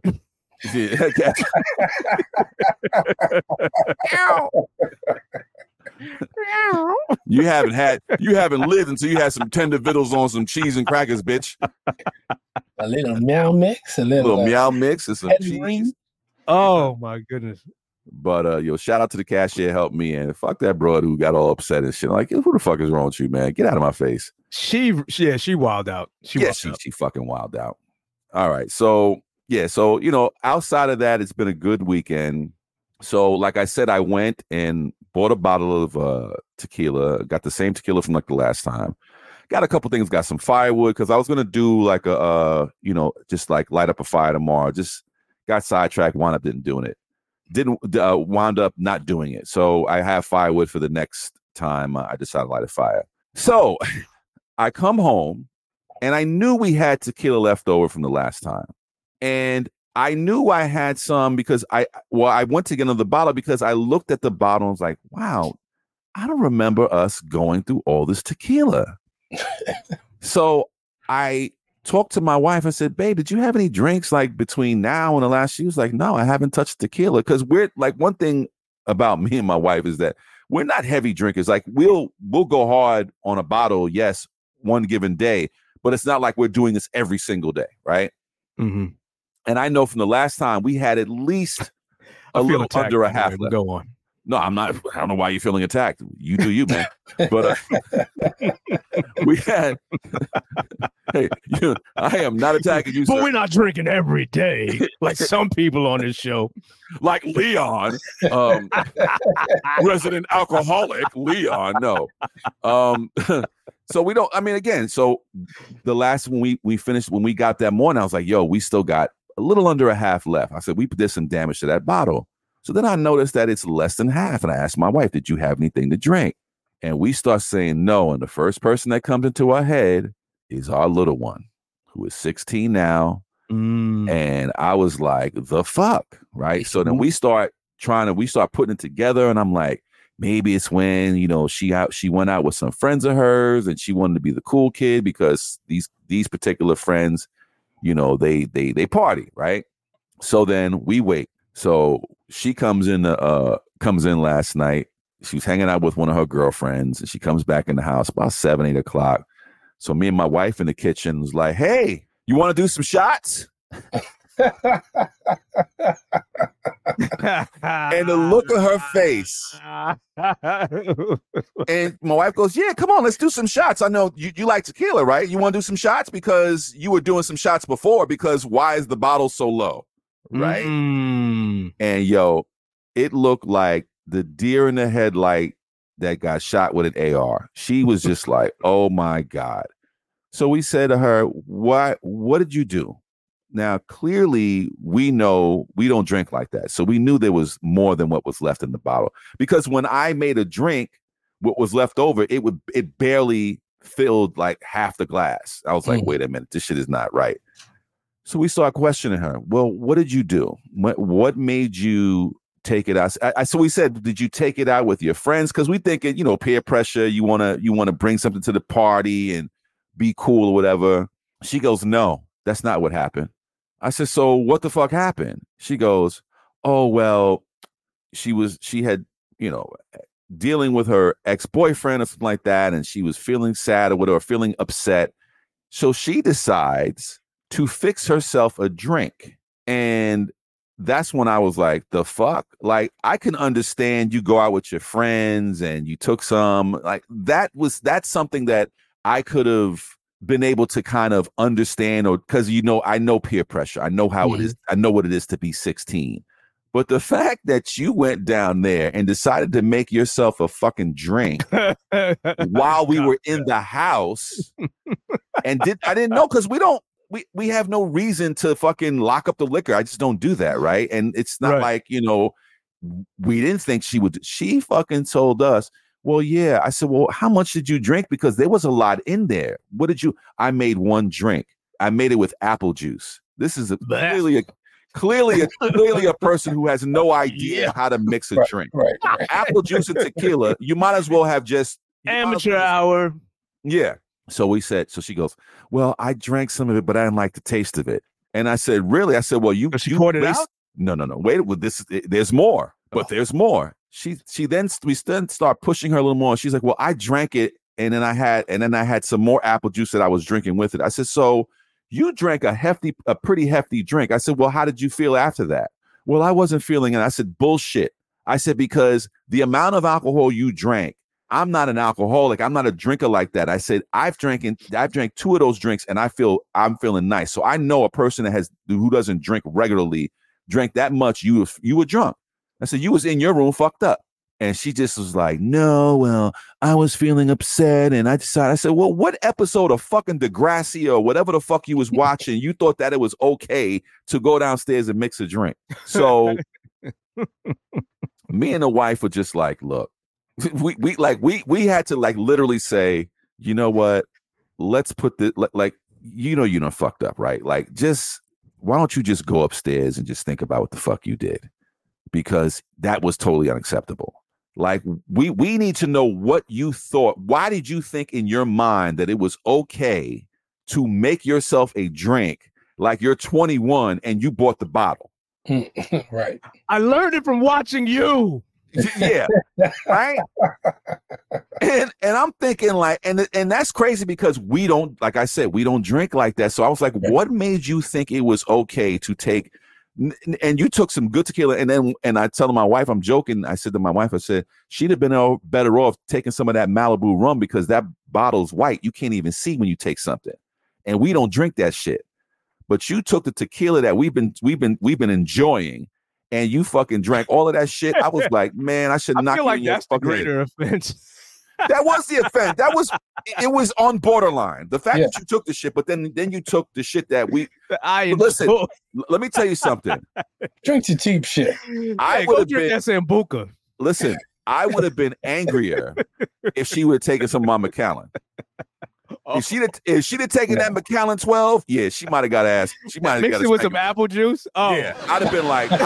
Speaker 1: You haven't lived until you had some tender victuals on some cheese and crackers, bitch.
Speaker 2: A little meow mix, a little
Speaker 1: meow mix and some cheese.
Speaker 4: Oh my goodness.
Speaker 1: But shout out to the cashier helped me, and fuck that broad who got all upset and shit. Like, who the fuck is wrong with you, man? Get out of my face.
Speaker 4: She wilded out. She
Speaker 1: fucking wilded out. All right. So you know, outside of that, it's been a good weekend. So, like I said, I went and bought a bottle of tequila. Got the same tequila from like the last time. Got a couple things. Got some firewood because I was gonna do like just like light up a fire tomorrow. Just got sidetracked. Wound up wound up not doing it. So I have firewood for the next time I decide to light a fire. So I come home and I knew we had tequila left over from the last time. And I knew I had some because I went to get another bottle because I looked at the bottle and was like, wow, I don't remember us going through all this tequila. So I talked to my wife and said, babe, did you have any drinks like between now and the last? She was like, no, I haven't touched tequila. Because we're like, one thing about me and my wife is that we're not heavy drinkers. Like we'll go hard on a bottle, yes, one given day, but it's not like we're doing this every single day, right?
Speaker 4: Mm-hmm.
Speaker 1: And I know from the last time we had at least a little under a half left.
Speaker 4: Go on.
Speaker 1: No, I'm not. I don't know why you're feeling attacked. You do you, man. But we had. Hey, I am not attacking you,
Speaker 4: but
Speaker 1: sir.
Speaker 4: We're not drinking every day like some people on this show,
Speaker 1: like Leon, resident alcoholic. Leon, no. So we don't. I mean, again. So the last when we finished when we got that morning, I was like, "Yo, we still got a little under a half left." I said, "We did some damage to that bottle." So then I noticed that it's less than half. And I asked my wife, did you have anything to drink? And we start saying no. And the first person that comes into our head is our little one, who is 16 now. And I was like, the fuck, right? So then we start putting it together. And I'm like, maybe it's when, she went out with some friends of hers and she wanted to be the cool kid because these particular friends, they party, right? So then we wait. So she comes in last night. She was hanging out with one of her girlfriends, and she comes back in the house about 7, 8 o'clock. So me and my wife in the kitchen was like, "Hey, you want to do some shots?" And the look of her face, and my wife goes, "Yeah, come on, let's do some shots. I know you like tequila, right? You want to do some shots because you were doing some shots before. Because why is the bottle so low?" Right. And it looked like the deer in the headlight that got shot with an AR. She was just like, oh my God. So we said to her, what did you do? Now, clearly we know we don't drink like that. So we knew there was more than what was left in the bottle, because when I made a drink, what was left over, it barely filled like half the glass. I was like, wait a minute, this shit is not right. So we start questioning her. Well, what did you do? What made you take it out? So we said, did you take it out with your friends? Because we think it, peer pressure. You wanna bring something to the party and be cool or whatever. She goes, no, that's not what happened. I said, so what the fuck happened? She goes, oh well, she had dealing with her ex-boyfriend or something like that, and she was feeling sad or whatever, feeling upset. So she decides to fix herself a drink. And that's when I was like, the fuck? Like, I can understand you go out with your friends and you took some, like that's something that I could have been able to kind of understand, or because I know peer pressure. I know how it is. I know what it is to be 16. But the fact that you went down there and decided to make yourself a fucking drink while we were in the house and I didn't know, because we have no reason to fucking lock up the liquor. I just don't do that, right? And it's not like, we didn't think she would. She fucking told us, well, yeah. I said, well, how much did you drink? Because there was a lot in there. What did you? I made one drink. I made it with apple juice. This is clearly a person who has no idea how to mix a drink. Right. Apple juice and tequila. You might as well have just
Speaker 4: amateur hour.
Speaker 1: Yeah. So we said, so she goes, well, I drank some of it, but I didn't like the taste of it. And I said, really? I said, well, you
Speaker 4: poured it out?
Speaker 1: No. Wait, with this, there's more, but there's more. We then start pushing her a little more. She's like, well, I drank it. And then I had some more apple juice that I was drinking with it. I said, so you drank a pretty hefty drink. I said, well, how did you feel after that? Well, I wasn't feeling it. I said, bullshit. I said, because the amount of alcohol you drank, I'm not an alcoholic. I'm not a drinker like that. I said, I've drank 2 of those drinks and I'm feeling nice. So I know a person who doesn't drink regularly drank that much. You were drunk. I said, you was in your room fucked up. And she just was like, no, well, I was feeling upset. And I said, well, what episode of fucking Degrassi or whatever the fuck you was watching, you thought that it was okay to go downstairs and mix a drink? So me and the wife were just like, look, we had to like literally say, you know what? Let's put this, you done fucked up, right? Like, just, why don't you just go upstairs and just think about what the fuck you did? Because that was totally unacceptable. Like, we need to know what you thought. Why did you think in your mind that it was okay to make yourself a drink like you're 21 and you bought the bottle?
Speaker 2: Right.
Speaker 4: I learned it from watching you.
Speaker 1: Yeah. Right. And I'm thinking like, and that's crazy because we don't, like I said, we don't drink like that. So I was like, what made you think it was okay to take? And you took some good tequila, and I tell my wife, I'm joking. I said to my wife, I said, she'd have been better off taking some of that Malibu rum because that bottle's white. You can't even see when you take something, and we don't drink that shit. But you took the tequila that we've been enjoying, and you fucking drank all of that shit. I was like, man, I should not.
Speaker 4: I feel like that's the greater offense.
Speaker 1: That was the offense. It was on borderline. The fact that you took the shit, but then you took the shit that we. Listen, let me tell you something.
Speaker 2: Drink the cheap shit.
Speaker 1: I would have
Speaker 4: drink that Sambuca.
Speaker 1: Listen, I would have been angrier if she would have taken some of my Macallan. If she'd have taken that Macallan 12, yeah, she might have got ass. She might have
Speaker 4: mixed it with some apple juice. Oh,
Speaker 1: yeah, I'd have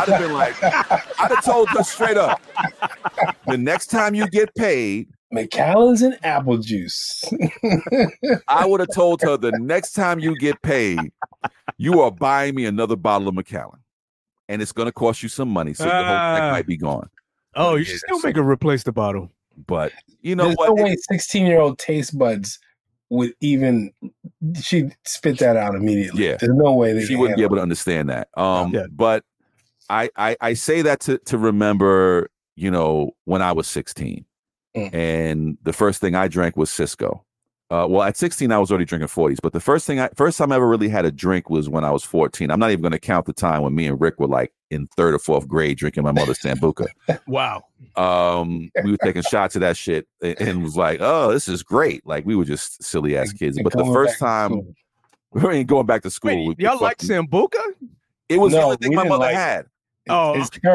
Speaker 1: told her straight up. The next time you get paid,
Speaker 2: Macallan's and apple juice.
Speaker 1: I would have told her the next time you get paid, you are buying me another bottle of Macallan, and it's going to cost you some money, so the whole thing might be gone.
Speaker 4: Oh, you should still make her replace the bottle.
Speaker 1: But you know
Speaker 2: There's
Speaker 1: what?
Speaker 2: No way 16-year-old taste buds would even. She'd spit that out immediately.
Speaker 1: Yeah,
Speaker 2: there's no way
Speaker 1: she wouldn't be able to understand that. But I say that to remember, when I was 16. And the first thing I drank was Cisco. Well, at 16, I was already drinking 40s, but the first time I ever really had a drink was when I was 14. I'm not even going to count the time when me and Rick were like in 3rd or 4th grade drinking my mother's Sambuca.
Speaker 4: Wow.
Speaker 1: We were taking shots of that shit and was like, oh, this is great. Like, we were just silly ass kids. But the first time we ain't going back to school.
Speaker 4: Wait, y'all like Sambuca?
Speaker 1: It was the only thing my mother had.
Speaker 2: It's terrible.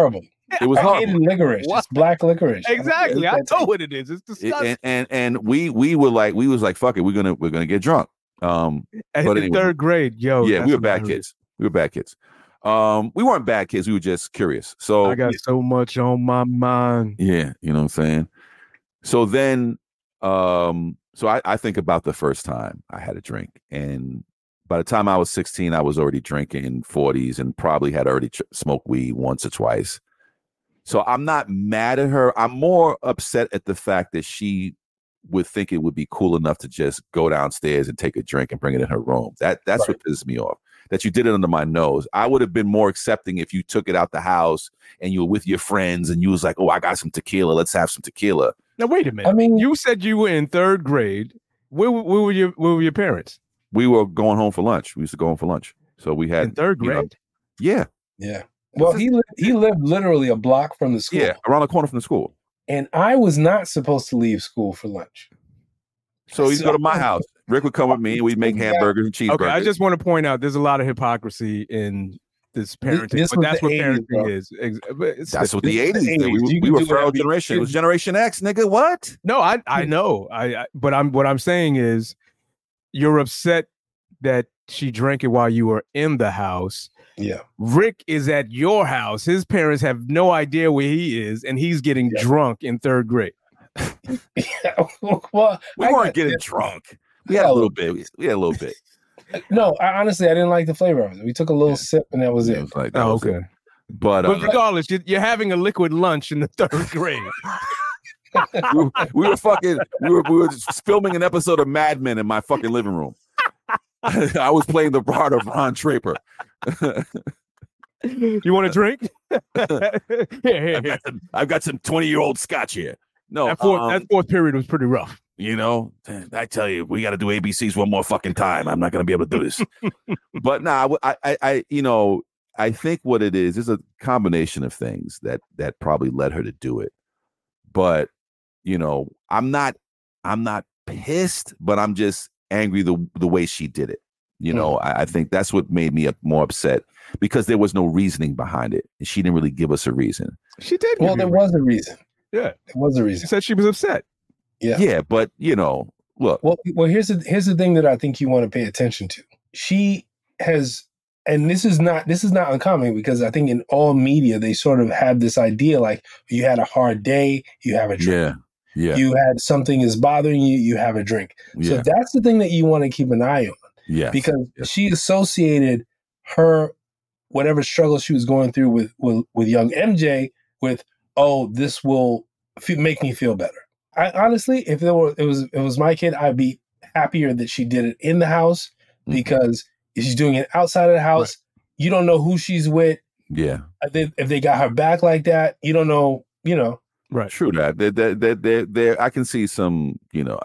Speaker 1: It was
Speaker 2: I
Speaker 1: horrible.
Speaker 2: hated licorice.
Speaker 4: What?
Speaker 2: It's black licorice.
Speaker 4: Exactly. I
Speaker 2: That's
Speaker 4: know what it is. It's disgusting.
Speaker 1: And we was like, fuck it, we're gonna get drunk. But
Speaker 4: in
Speaker 1: anyway,
Speaker 4: third grade, yo.
Speaker 1: yeah,
Speaker 4: that's
Speaker 1: we were bad
Speaker 4: hilarious.
Speaker 1: kids. We were bad kids. We weren't bad kids. We were just curious. So
Speaker 4: I got so much on my mind.
Speaker 1: yeah, you know what I'm saying? So then, so I think about the first time I had a drink, and by the time I was 16, I was already drinking 40s and probably had already smoked weed once or twice. So I'm not mad at her. I'm more upset at the fact that she would think it would be cool enough to just go downstairs and take a drink and bring it in her room. That's
Speaker 2: Right.
Speaker 1: what pisses me off. That you did it under my nose. I would have been more accepting if you took it out the house and you were with your friends and you was like, oh, I got some tequila. Let's have some tequila.
Speaker 4: Now wait a minute.
Speaker 2: I mean,
Speaker 4: you said you were in third grade. Where were your parents?
Speaker 1: We were going home for lunch. We used to go home for lunch. So we had
Speaker 4: In third
Speaker 1: you know,
Speaker 4: grade?
Speaker 1: yeah.
Speaker 2: yeah. Well, he lived literally a block from the school.
Speaker 1: Yeah. Around the corner from the school.
Speaker 2: And I was not supposed to leave school for lunch.
Speaker 1: So he'd go to my house. Rick would come with me and we'd make hamburgers and cheeseburgers.
Speaker 4: Okay, I just want to point out there's a lot of hypocrisy in this parenting,
Speaker 2: This
Speaker 4: but
Speaker 2: was
Speaker 4: that's
Speaker 2: the
Speaker 4: what
Speaker 2: 80s, bro.
Speaker 4: parenting is. But it's
Speaker 1: That's what the
Speaker 2: This is
Speaker 1: 80s
Speaker 2: the
Speaker 1: did.
Speaker 2: 80s.
Speaker 1: We
Speaker 2: You can
Speaker 1: were
Speaker 2: do
Speaker 1: feral
Speaker 2: whatever you
Speaker 1: generation. It was
Speaker 2: can.
Speaker 1: Generation X, nigga. What?
Speaker 4: No, I know. But what I'm saying is you're upset that she drank it while you were in the house.
Speaker 2: Yeah.
Speaker 4: Rick is at your house. His parents have no idea where he is, and he's getting drunk in third grade.
Speaker 2: Well,
Speaker 1: We weren't getting drunk. We had a little bit. We had a little bit.
Speaker 2: No, honestly, I didn't like the flavor of it. We took a little sip and that was
Speaker 1: It
Speaker 2: it.
Speaker 1: was like that
Speaker 4: Oh,
Speaker 1: was
Speaker 4: okay.
Speaker 1: it. But
Speaker 4: But regardless, you're having a liquid lunch in the third grade.
Speaker 1: we were filming an episode of Mad Men in my fucking living room. I was playing the part of Ron Draper.
Speaker 4: You want a drink? Here.
Speaker 1: I've got some 20-year-old scotch here. No,
Speaker 4: That fourth period was pretty rough.
Speaker 1: you know, I tell you, we got to do ABCs one more fucking time. I'm not going to be able to do this. But I think what it is a combination of things that probably led her to do it. But, I'm not pissed, but I'm just angry the way she did it. I think that's what made me more upset because there was no reasoning behind it. She didn't really give us a reason.
Speaker 4: She did.
Speaker 2: Well, there was a reason.
Speaker 4: Yeah.
Speaker 2: There was a
Speaker 4: She
Speaker 2: reason.
Speaker 4: said she was upset.
Speaker 2: Yeah.
Speaker 1: Yeah, but look.
Speaker 2: Well, here's the thing that I think you want to pay attention to. She has, and this is not uncommon because I think in all media they sort of have this idea like you had a hard day, you have a drink.
Speaker 1: Yeah.
Speaker 2: You had something is bothering you, you have a drink. So
Speaker 1: Yeah.
Speaker 2: that's the thing that you want to keep an eye on.
Speaker 1: Yes.
Speaker 2: Because she associated her whatever struggle she was going through with young MJ with, oh, this will make me feel better. I honestly, if it was my kid, I'd be happier that she did it in the house because if she's doing it outside of the house, you don't know who she's with.
Speaker 1: Yeah.
Speaker 2: If they got her back like that, you don't know.
Speaker 4: Right.
Speaker 1: True that. There I can see some,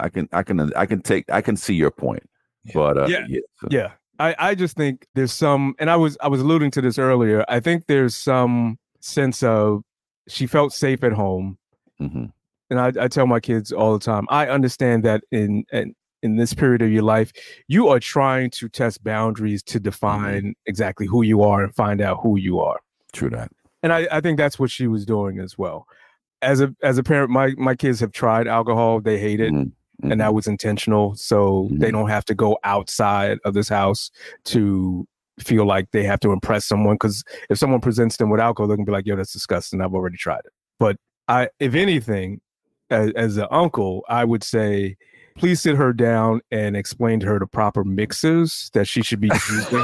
Speaker 1: I can see your point.
Speaker 2: Yeah.
Speaker 1: But
Speaker 4: Yeah. I just think there's some, and I was alluding to this earlier. I think there's some sense of she felt safe at home.
Speaker 1: Mm-hmm.
Speaker 4: And I tell my kids all the time, I understand that in this period of your life, you are trying to test boundaries to define exactly who you are and find out who you are.
Speaker 1: True that.
Speaker 4: And I think that's what she was doing as well. As a parent, my kids have tried alcohol. They hate it.
Speaker 1: Mm-hmm.
Speaker 4: And that was intentional. So
Speaker 1: Mhm.
Speaker 4: they don't have to go outside of this house to feel like they have to impress someone. Because if someone presents them with alcohol, they're going to be like, yo, that's disgusting. I've already tried it. But if anything, as an uncle, I would say, please sit her down and explain to her the proper mixes that she should be using.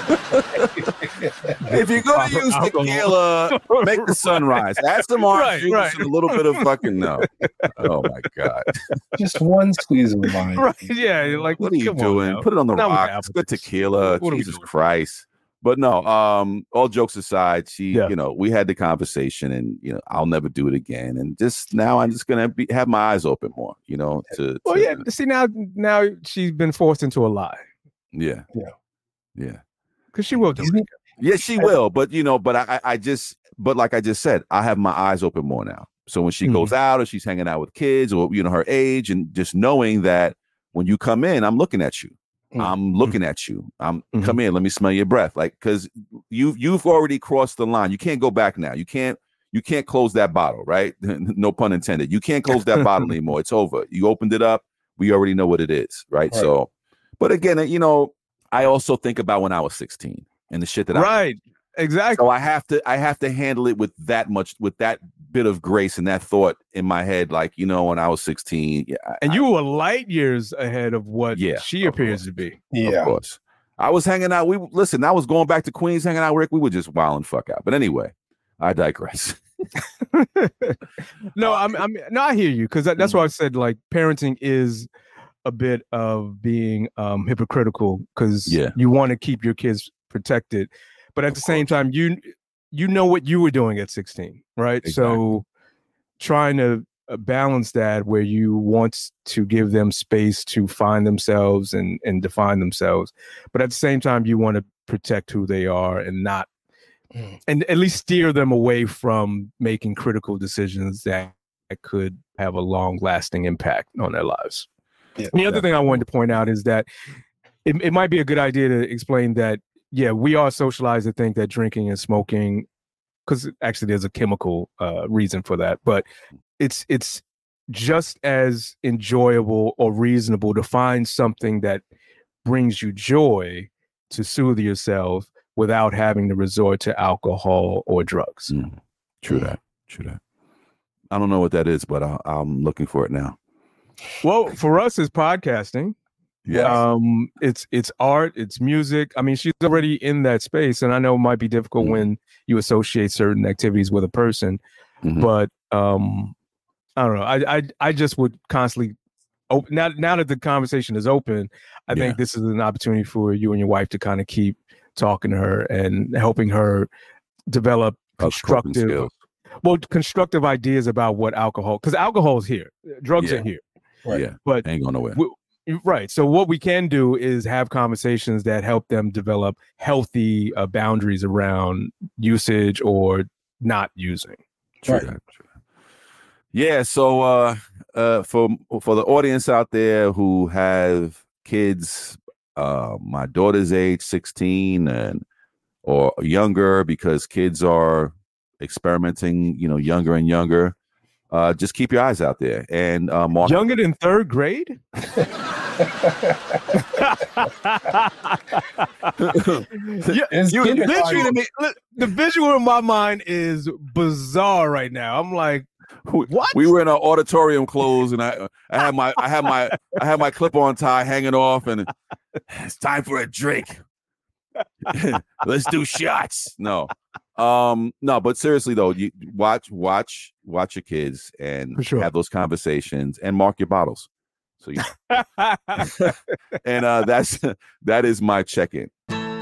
Speaker 1: If you're going to use tequila, make the sunrise. Add some orange juice and a little bit of fucking no. Oh my God.
Speaker 2: Just one squeeze of wine.
Speaker 4: Right. Yeah. Like,
Speaker 1: What are you
Speaker 4: come on
Speaker 1: doing?
Speaker 4: now.
Speaker 1: Put it on the
Speaker 4: Not with
Speaker 1: rocks.
Speaker 4: apples.
Speaker 1: Good tequila.
Speaker 4: What are we
Speaker 1: Jesus
Speaker 4: doing?
Speaker 1: Christ. But no, all jokes aside,
Speaker 4: Yeah.
Speaker 1: we had the conversation and, I'll never do it again. And just now I'm just going to have my eyes open more,
Speaker 4: Well, yeah. See, now she's been forced into a lie.
Speaker 1: Yeah.
Speaker 2: Yeah.
Speaker 1: Yeah.
Speaker 4: Because she will do it.
Speaker 1: Yeah, she will. But, but like I just said, I have my eyes open more now. So when she goes out or she's hanging out with kids or, her age and just knowing that when you come in, I'm looking at you. I'm looking at you. Come in. Let me smell your breath. Like, because you've already crossed the line. You can't go back now. You can't you can't close that bottle, right? No pun intended. You can't close that bottle anymore. It's over. You opened it up. We already know what it is, right? So, but again, I also think about when I was 16 and the shit that
Speaker 4: exactly.
Speaker 1: So I have to handle it with that bit of grace and that thought in my head, like, when I was 16. Yeah,
Speaker 4: and you were light years ahead of what she appears to be.
Speaker 2: Yeah,
Speaker 1: of course. I was hanging out. I was going back to Queens, hanging out, Rick. We were just wild and fuck out. But anyway, I digress.
Speaker 4: No, I hear you, because that's why I said, like, parenting is a bit of being hypocritical, because you want to keep your kids protected, but at the same time, you know what you were doing at 16, right? Exactly. So trying to balance that, where you want to give them space to find themselves and define themselves, but at the same time, you want to protect who they are and not, and at least steer them away from making critical decisions that could have a long-lasting impact on their lives. Yeah, the other thing I wanted to point out is that it might be a good idea to explain that, we are socialized to think that drinking and smoking, because actually there's a chemical reason for that, but it's just as enjoyable or reasonable to find something that brings you joy to soothe yourself without having to resort to alcohol or drugs.
Speaker 1: True that. I don't know what that is, but I'm looking for it now.
Speaker 4: Well, for us, it's podcasting.
Speaker 1: Yeah.
Speaker 4: It's art, it's music. I mean, she's already in that space, and I know it might be difficult when you associate certain activities with a person, but I don't know. I just would constantly now that the conversation is open, I think this is an opportunity for you and your wife to kind of keep talking to her and helping her develop constructive ideas about what alcohol, because alcohol is here, drugs are here,
Speaker 1: right? Yeah,
Speaker 4: but
Speaker 1: ain't going nowhere.
Speaker 4: Right. So what we can do is have conversations that help them develop healthy boundaries around usage or not using.
Speaker 1: True. Yeah. So for the audience out there who have kids, my daughter's age 16 or younger, because kids are experimenting, younger and younger. Just keep your eyes out there. And
Speaker 4: younger than third grade? The visual in my mind is bizarre right now. I'm like, what?
Speaker 1: We were in our auditorium clothes, and I had my clip-on tie hanging off, and it's time for a drink. Let's do shots. No, but seriously though, you watch your kids and have those conversations and mark your bottles. So and that is my check-in.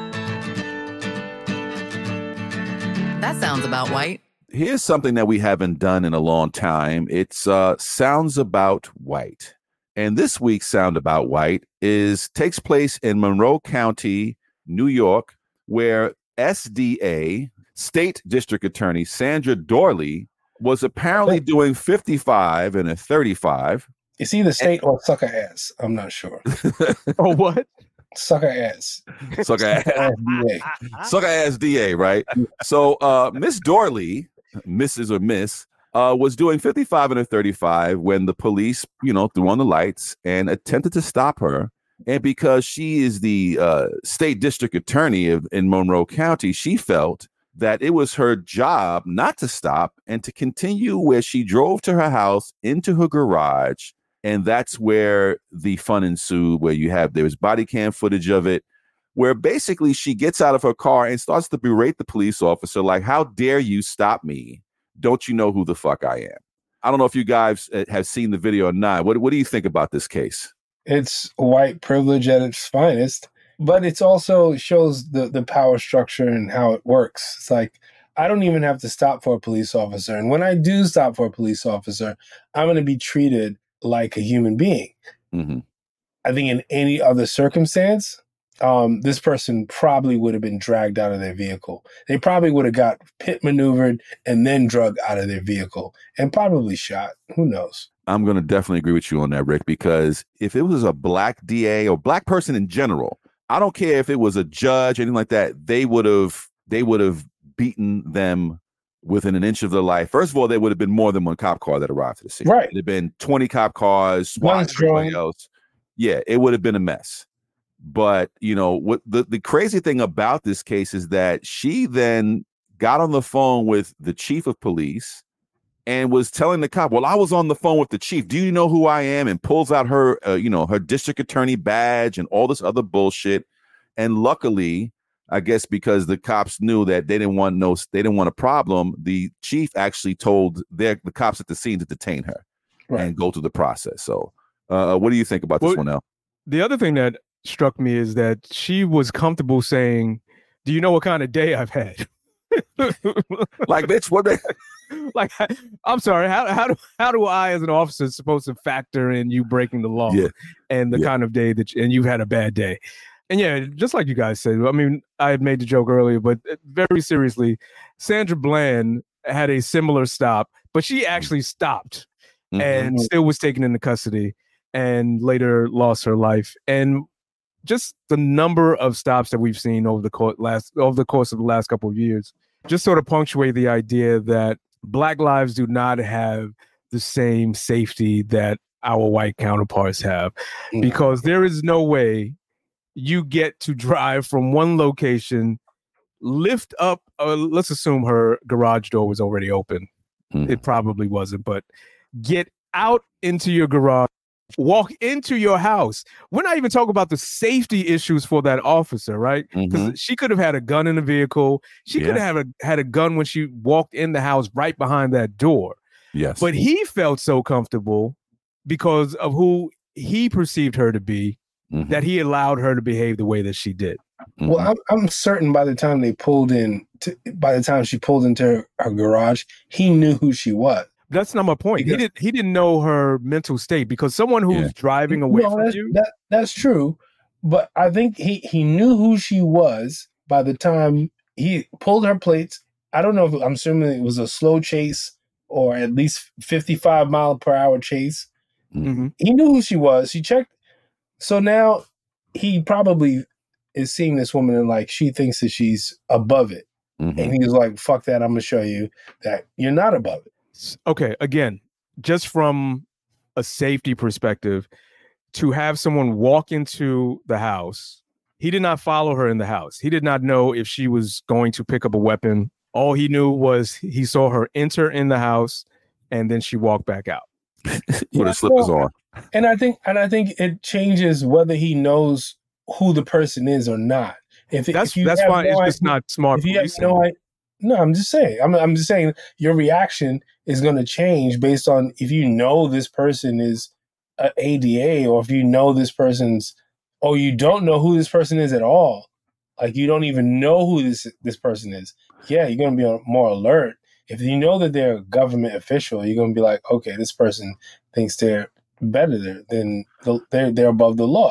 Speaker 3: That sounds about white.
Speaker 1: Here's something that we haven't done in a long time. It's Sounds About White. And this week's Sound About White takes place in Monroe County, New York, where SDA, State District Attorney Sandra Dorley, was apparently doing 55 and a 35.
Speaker 2: It's either state or sucker ass. I'm not sure.
Speaker 4: Oh, what?
Speaker 2: Sucker ass.
Speaker 1: Sucker ass DA. Sucker ass DA, right? So Miss Dorley, Mrs. or Miss, was doing 55 and a 35 when the police, threw on the lights and attempted to stop her. And because she is the state district attorney in Monroe County, she felt that it was her job not to stop and to continue where she drove to her house into her garage. And that's where the fun ensued, where there was body cam footage of it, where basically she gets out of her car and starts to berate the police officer, like, how dare you stop me? Don't you know who the fuck I am? I don't know if you guys have seen the video or not. What do you think about this case?
Speaker 2: It's white privilege at its finest, but it also shows the power structure and how it works. It's like, I don't even have to stop for a police officer. And when I do stop for a police officer, I'm going to be treated like a human being.
Speaker 1: Mm-hmm.
Speaker 2: I think in any other circumstance, this person probably would have been dragged out of their vehicle. They probably would have got pit maneuvered and then drugged out of their vehicle and probably shot. Who knows?
Speaker 1: I'm going to definitely agree with you on that, Rick, because if it was a black DA or black person in general, I don't care if it was a judge, anything like that, they would have beaten them within an inch of their life. First of all, there would have been more than one cop car that arrived to the scene.
Speaker 2: Right.
Speaker 1: It'd have been 20 cop cars, SWAT, everybody else. Yeah, it would have been a mess. But, you know, what the crazy thing about this case is that she then got on the phone with the chief of police and was telling the cop, well, I was on the phone with the chief. Do you know who I am? And pulls out her, her district attorney badge and all this other bullshit. And luckily, I guess because the cops knew that they didn't want a problem, the chief actually told the cops at the scene to detain her and go through the process. So what do you think about this one now?
Speaker 4: The other thing that struck me is that she was comfortable saying, do you know what kind of day I've had?
Speaker 1: Like, bitch, what they
Speaker 4: like, I'm sorry, how do I as an officer supposed to factor in you breaking the law and the kind of day and you've had a bad day? And yeah, just like you guys said, I mean, I had made the joke earlier, but very seriously, Sandra Bland had a similar stop, but she actually stopped and still was taken into custody and later lost her life. And just the number of stops that we've seen over the course of the last couple of years just sort of punctuate the idea that Black lives do not have the same safety that our white counterparts have, because there is no way you get to drive from one location, lift up, let's assume her garage door was already open. It probably wasn't, but get out into your garage, walk into your house. We're not even talking about the safety issues for that officer, right? Because she could have had a gun in the vehicle. She could have had a gun when she walked in the house right behind that door.
Speaker 1: Yes.
Speaker 4: But he felt so comfortable because of who he perceived her to be that he allowed her to behave the way that she did.
Speaker 2: Well, I'm certain by the time she pulled into her garage, he knew who she was.
Speaker 4: That's not my point. Because he didn't know her mental state, because someone who's driving away from you.
Speaker 2: That's true. But I think he knew who she was by the time he pulled her plates. I don't know if I'm assuming it was a slow chase or at least 55 mile per hour chase. He knew who she was. She checked. So now he probably is seeing this woman and like, she thinks that she's above it. And he's like, fuck that. I'm going to show you that you're not above it.
Speaker 4: Okay, again, just from a safety perspective, to have someone walk into the house, he did not follow her in the house. He did not know if she was going to pick up a weapon. All he knew was he saw her enter in the house and then she walked back out.
Speaker 1: With her slippers on.
Speaker 2: And I think it changes whether he knows who the person is or not.
Speaker 4: That's why it's just not smart policing.
Speaker 2: No, I'm just saying. I'm just saying your reaction is going to change based on if you know this person is an ADA, or if you know this person's, or you don't know who this person is at all. Like, you don't even know who this person is. Yeah, you're going to be more alert. If you know that they're a government official, you're going to be like, okay, this person thinks they're better than they're above the law.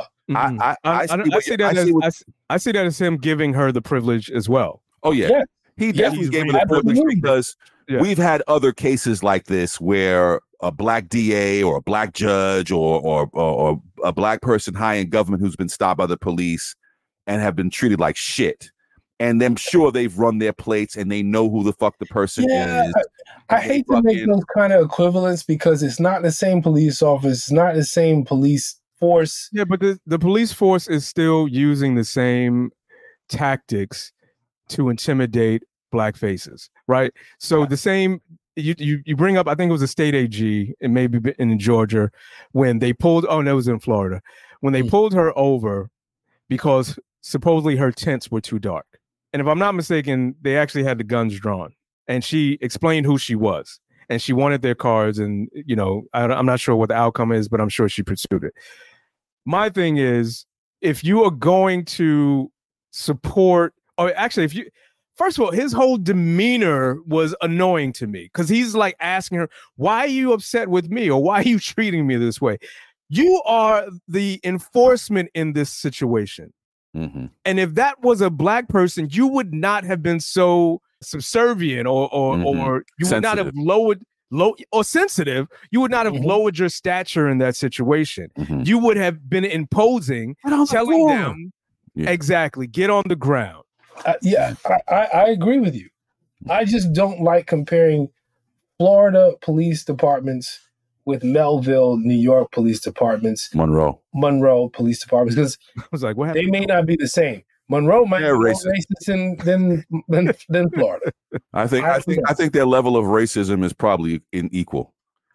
Speaker 4: I see that as him giving her the privilege as well.
Speaker 1: Oh yeah. He definitely gave her the privilege because we've had other cases like this where a black DA or a black judge or a black person high in government who's been stopped by the police and have been treated like shit. And I'm sure they've run their plates and they know who the fuck the person is.
Speaker 2: I hate to make those kind of equivalents because it's not the same police office, it's not the same police force.
Speaker 4: Yeah, but the police force is still using the same tactics to intimidate black faces, right? So the same, you bring up, I think it was a state AG, and maybe in Georgia, when they pulled, no, it was in Florida, when they pulled her over because supposedly her tints were too dark. And if I'm not mistaken, they actually had the guns drawn, and she explained who she was, and she wanted their cards, and, I'm not sure what the outcome is, but I'm sure she pursued it. My thing is, if you are going to support, or actually, first of all, his whole demeanor was annoying to me because he's like asking her, why are you upset with me? Or why are you treating me this way? You are the enforcement in this situation. And if that was a black person, you would not have been so subservient or you would not have lowered sensitive. You would not have lowered your stature in that situation. You would have been imposing, telling them, exactly, get on the ground.
Speaker 2: I agree with you. I just don't like comparing Florida police departments with Melville, New York police departments, Monroe police departments, because
Speaker 4: I was like, what
Speaker 2: they
Speaker 4: happened?
Speaker 2: may not be the same. Monroe might be more racist than Florida.
Speaker 1: I think their level of racism is probably equal.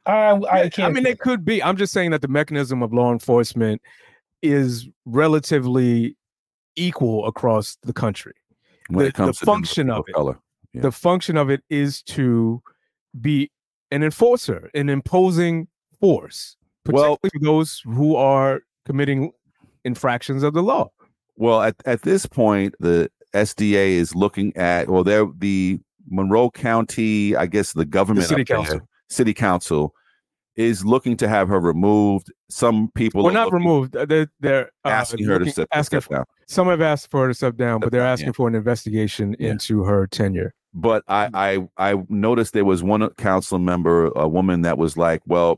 Speaker 2: I can't.
Speaker 4: I mean, they could be. I'm just saying that the mechanism of law enforcement is relatively equal across the country.
Speaker 1: When it comes
Speaker 4: the
Speaker 1: to
Speaker 4: function of it,
Speaker 1: color. Yeah.
Speaker 4: The function of it is to be an enforcer, an imposing force, particularly for those who are committing infractions of the law.
Speaker 1: Well, at this point, the SDA is looking at, well, they're the Monroe County, I guess the government,
Speaker 4: the
Speaker 1: city council is looking to have her removed. Some people
Speaker 4: not removed. They're
Speaker 1: asking her to step down.
Speaker 4: Some have asked for her to step down, but they're asking for an investigation into her tenure.
Speaker 1: But I noticed there was one council member, a woman that was like, well,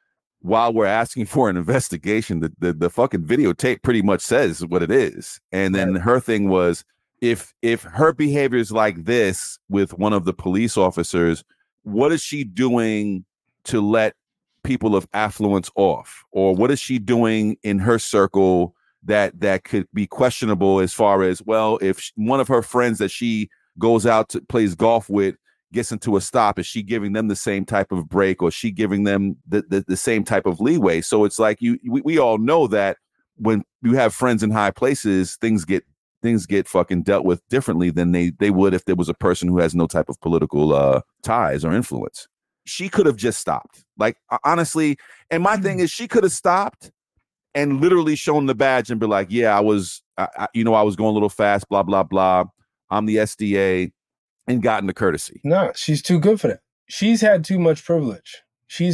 Speaker 1: while we're asking for an investigation, the fucking videotape pretty much says what it is. And then her thing was, if her behavior is like this with one of the police officers, what is she doing to let people of affluence off? Or what is she doing in her circle that could be questionable as far as, well, if one of her friends that she goes out to plays golf with gets into a stop, is she giving them the same type of break, or she giving them the same type of leeway? So it's like we all know that when you have friends in high places, things get fucking dealt with differently than they would if there was a person who has no type of political ties or influence. She could have just stopped, like, honestly. And my thing is, she could have stopped and literally shown the badge and be like, yeah, I was going a little fast, blah, blah, blah. I'm the SDA, and gotten the courtesy.
Speaker 2: No, she's too good for that. She's had too much privilege. She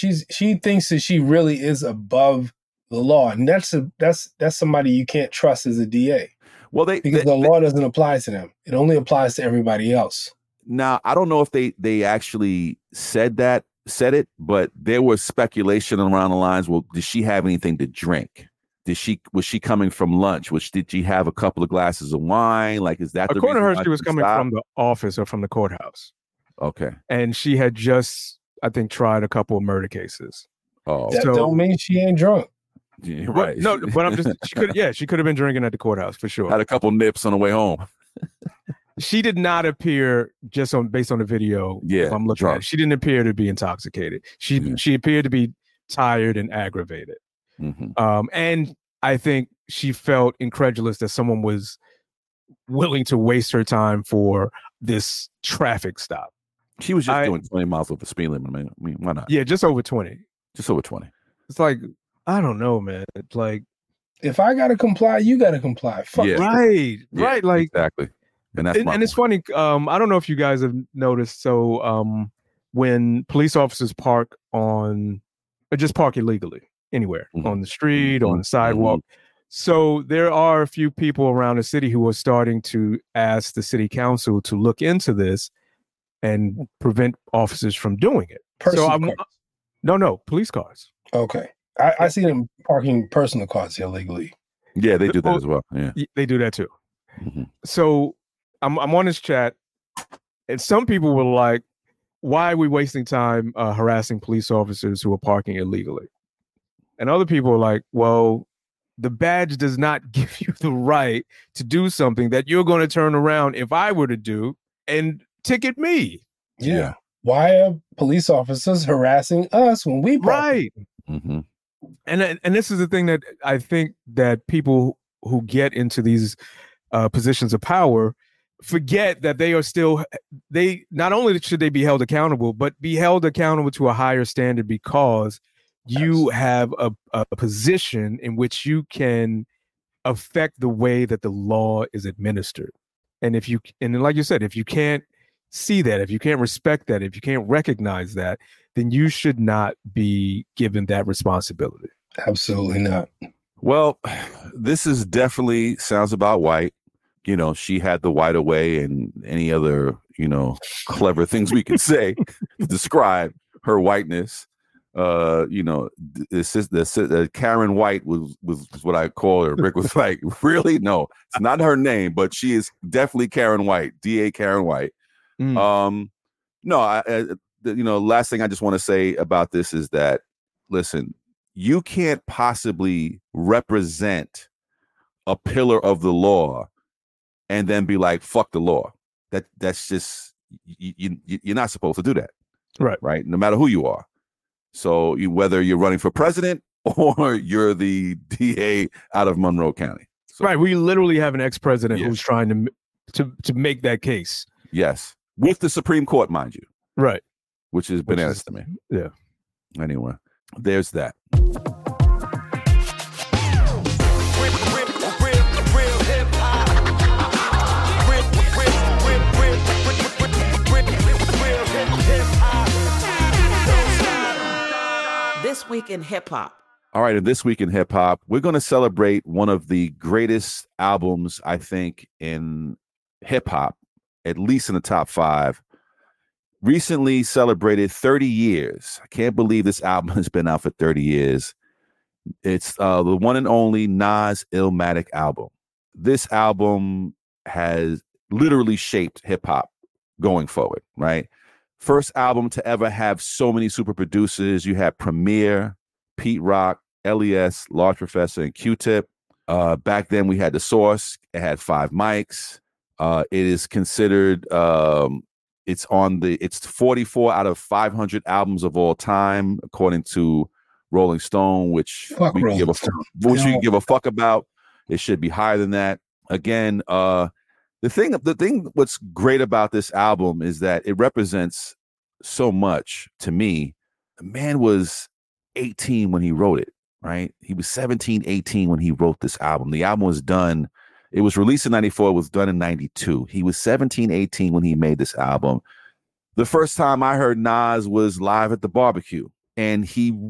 Speaker 2: thinks that she really is above the law. And that's somebody you can't trust as a DA.
Speaker 1: Well,
Speaker 2: because the law doesn't apply to them. It only applies to everybody else.
Speaker 1: Now, I don't know if they actually said it, but there was speculation around the lines. Well, did she have anything to drink? Was she coming from lunch? Did she have a couple of glasses of wine? Like, is that
Speaker 4: according to her, she was coming from the office or from the courthouse?
Speaker 1: Okay.
Speaker 4: And she had just, I think, tried a couple of murder cases.
Speaker 2: Oh, that don't mean she ain't drunk.
Speaker 1: Yeah, right.
Speaker 4: No, but I'm just, she could have been drinking at the courthouse for sure.
Speaker 1: Had a couple nips on the way home.
Speaker 4: She did not appear, based on the video.
Speaker 1: Yeah,
Speaker 4: if I'm looking at it, she didn't appear to be intoxicated. She appeared to be tired and aggravated.
Speaker 1: Mm-hmm.
Speaker 4: And I think she felt incredulous that someone was willing to waste her time for this traffic stop.
Speaker 1: She was just doing 20 miles over the speed limit. I mean, why not?
Speaker 4: Yeah, just over 20.
Speaker 1: Just over 20.
Speaker 4: It's like, I don't know, man. It's like,
Speaker 2: if I gotta comply, you gotta comply. Fuck.
Speaker 1: Yeah.
Speaker 4: Right.
Speaker 1: Yeah,
Speaker 4: right. Like,
Speaker 1: exactly. And
Speaker 4: it's funny. I don't know if you guys have noticed. So when police officers park illegally anywhere, on the street, on the sidewalk. So there are a few people around the city who are starting to ask the city council to look into this and prevent officers from doing it. No, police cars.
Speaker 2: Okay. I see them parking personal cars illegally.
Speaker 1: Yeah, they do that as well. Yeah,
Speaker 4: they do that too.
Speaker 1: Mm-hmm.
Speaker 4: So I'm on this chat, and some people were like, why are we wasting time harassing police officers who are parking illegally? And other people are like, well, the badge does not give you the right to do something that you're going to turn around if I were to do and ticket me.
Speaker 2: Yeah. Why are police officers harassing us when we park?
Speaker 4: Right.
Speaker 1: Mm-hmm.
Speaker 4: And this is the thing that I think that people who get into these positions of power forget that they not only should they be held accountable, but be held accountable to a higher standard, because you have a position in which you can affect the way that the law is administered. And like you said, if you can't see that, if you can't respect that, if you can't recognize that, then you should not be given that responsibility.
Speaker 2: Absolutely not.
Speaker 1: Well, this is definitely sounds about white. She had the white away, and any other, clever things we can say to describe her whiteness. Karen White was what I call her. Rick was like, really? No, it's not her name, but she is definitely Karen White, DA Karen White. No, last thing I just want to say about this is that, listen, you can't possibly represent a pillar of the law and then be like, fuck the law. That's just, you're not supposed to do that. Right. No matter who you are. So whether you're running for president or you're the DA out of Monroe County. So,
Speaker 4: right. We literally have an ex-president who's trying to make that case.
Speaker 1: Yes. With the Supreme Court, mind you.
Speaker 4: Right.
Speaker 1: Which is bananas to me.
Speaker 4: Yeah.
Speaker 1: Anyway, there's that.
Speaker 5: This Week in Hip Hop.
Speaker 1: All right, and This Week in Hip Hop, we're going to celebrate one of the greatest albums, I think, in hip hop, at least in the top 5. Recently celebrated 30 years. I can't believe this album has been out for 30 years. It's the one and only Nas Illmatic album. This album has literally shaped hip hop going forward, right? First album to ever have so many super producers. You had Premier, Pete Rock, LES, Large Professor, and Q-Tip. Back then we had The Source. It had 5 mics. It is considered it's 44 out of 500 albums of all time, according to Rolling Stone, which we can give a fuck about. It should be higher than that. Again, the thing what's great about this album is that it represents so much to me. The man was 18 when he wrote it, right? He was 17, 18 when he wrote this album. The album was done. It was released in 94. It was done in 92. He was 17, 18 when he made this album. The first time I heard Nas was live at the barbecue, and he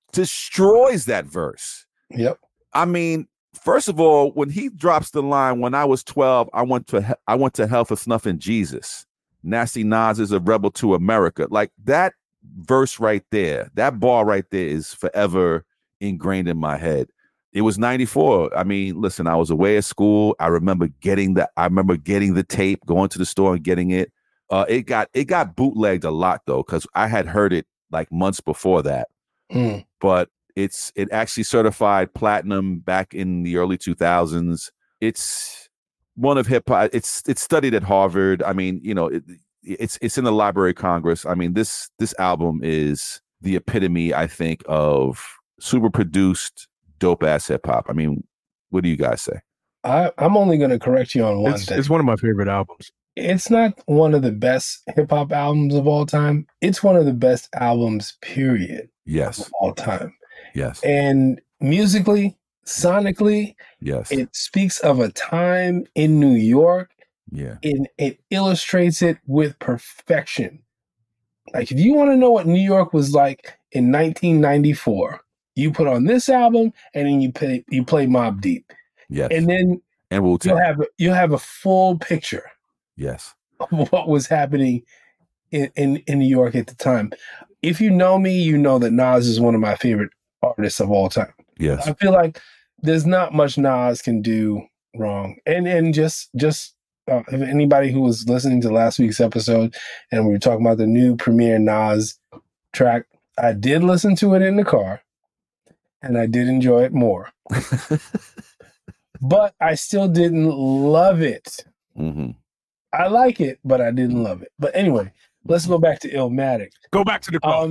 Speaker 1: destroys that verse.
Speaker 2: Yep.
Speaker 1: I mean, first of all, when he drops the line, when I was 12, I went to hell for snuffing Jesus. Nasty Nas is a rebel to America. Like that verse right there, that bar right there is forever ingrained in my head. It was 94. I mean, listen, I was away at school. I remember getting the tape, going to the store and getting it. It got bootlegged a lot though, because I had heard it like months before that. But it actually certified platinum back in the early 2000s. It's one of hip hop. It's studied at Harvard. I mean, it's in the Library of Congress. I mean, this album is the epitome, I think, of super produced, dope ass hip hop. I mean, what do you guys say?
Speaker 2: I'm only going to correct you on one thing.
Speaker 4: It's one of my favorite albums.
Speaker 2: It's not one of the best hip hop albums of all time. It's one of the best albums, period.
Speaker 1: Yes.
Speaker 2: Of all time.
Speaker 1: Yes.
Speaker 2: And musically, sonically,
Speaker 1: yes,
Speaker 2: it speaks of a time in New York.
Speaker 1: Yeah.
Speaker 2: And it illustrates it with perfection. Like, if you want to know what New York was like in 1994, you put on this album and then you play Mobb Deep.
Speaker 1: Yes.
Speaker 2: And then you'll have a full picture.
Speaker 1: Yes.
Speaker 2: Of what was happening in New York at the time. If you know me, you know that Nas is one of my favorite artists of all time.
Speaker 1: Yes.
Speaker 2: I feel like there's not much Nas can do wrong. And just if anybody who was listening to last week's episode and we were talking about the new Premier Nas track, I did listen to it in the car and I did enjoy it more. But I still didn't love it.
Speaker 1: Mm-hmm.
Speaker 2: I like it, but I didn't love it. But anyway, let's go back to Illmatic.
Speaker 4: Go back to the car.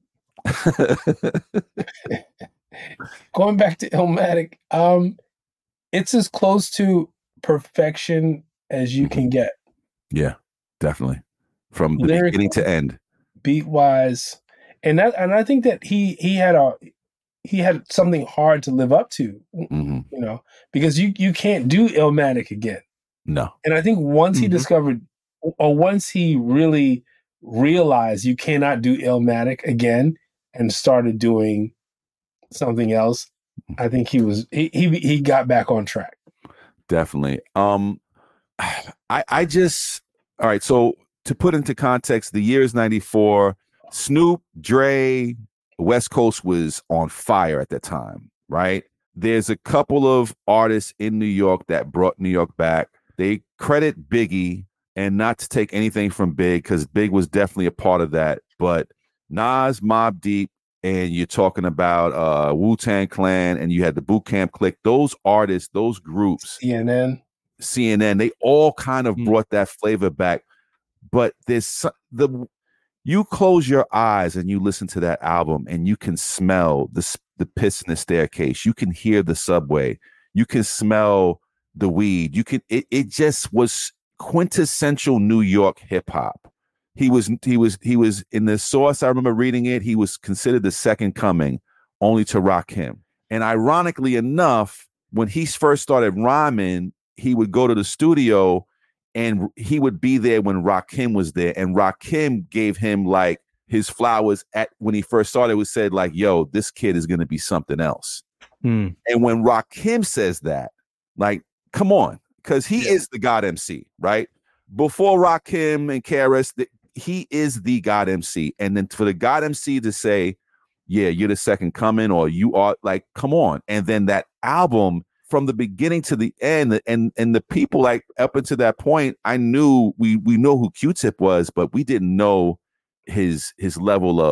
Speaker 2: Going back to Illmatic, it's as close to perfection as you can get.
Speaker 1: Yeah, definitely. From the beginning to end.
Speaker 2: Beat wise. And I think that he had something hard to live up to, because you can't do Illmatic again.
Speaker 1: No.
Speaker 2: And I think once he discovered, or once he really realized you cannot do Illmatic again and started doing something else, I think he got back on track.
Speaker 1: Definitely. I just, all right. So to put into context, the year is 94. Snoop, Dre, West Coast was on fire at that time, right? There's a couple of artists in New York that brought New York back. They credit Biggie and not to take anything from Big, because Big was definitely a part of that, but Nas, Mobb Deep, and you're talking about Wu-Tang Clan, and you had the Boot Camp Clique, those artists, those groups, CNN, they all kind of brought that flavor back. But you close your eyes and you listen to that album, and you can smell the piss in the staircase. You can hear the subway. You can smell the weed. It just was quintessential New York hip hop. He was in the source. I remember reading it. He was considered the second coming, only to Rakim. And ironically enough, when he first started rhyming, he would go to the studio and he would be there when Rakim was there. And Rakim gave him like his flowers when he first started. It said like, yo, this kid is going to be something else. And when Rakim says that, like, come on, because he is the God MC, right? Before Rakim and KRS, he is the God MC. And then for the God MC to say, yeah, you're the second coming, or you are, like, come on. And then that album from the beginning to the end, and the people, like, up until that point, I knew we know who Q-Tip was, but we didn't know his level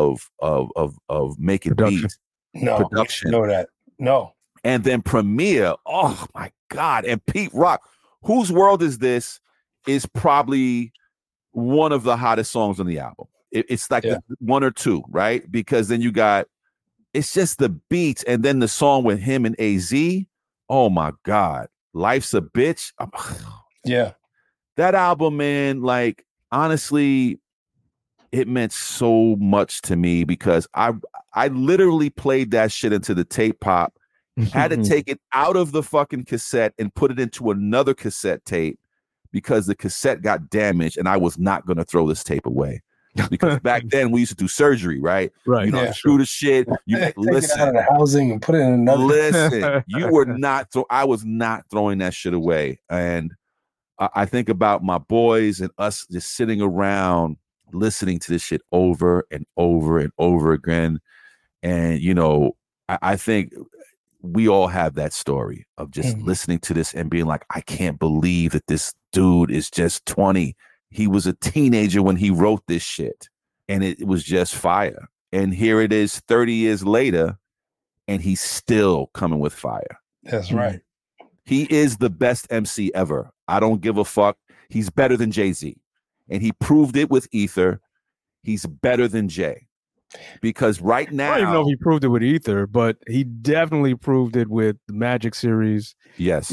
Speaker 1: of making beats.
Speaker 2: Production. Know that. No.
Speaker 1: And then Premier, oh my God. And Pete Rock, Whose World Is This is probably one of the hottest songs on the album. It's like one or two, right? Because then you got, it's just the beats, and then the song with him and AZ. Oh my God. Life's a Bitch.
Speaker 2: Yeah.
Speaker 1: That album, man, like, honestly, it meant so much to me because I literally played that shit into the tape pop, had to take it out of the fucking cassette and put it into another cassette tape because the cassette got damaged, and I was not going to throw this tape away. Because back then we used to do surgery, right?
Speaker 4: Right.
Speaker 1: You know, screw the shit. You listen,
Speaker 2: take it out of the housing and put it in another.
Speaker 1: Listen, you were not. So I was not throwing that shit away. And I think about my boys and us just sitting around listening to this shit over and over and over again. And you know, I think we all have that story of just listening to this and being like, I can't believe that this dude is just 20. He was a teenager when he wrote this shit, and it was just fire. And here it is 30 years later, and he's still coming with fire.
Speaker 2: That's right.
Speaker 1: He is the best MC ever. I don't give a fuck. He's better than Jay-Z. And he proved it with Ether. He's better than Jay. Because right now,
Speaker 4: I don't even know if he proved it with Ether, but he definitely proved it with the Magic series.
Speaker 1: Yes.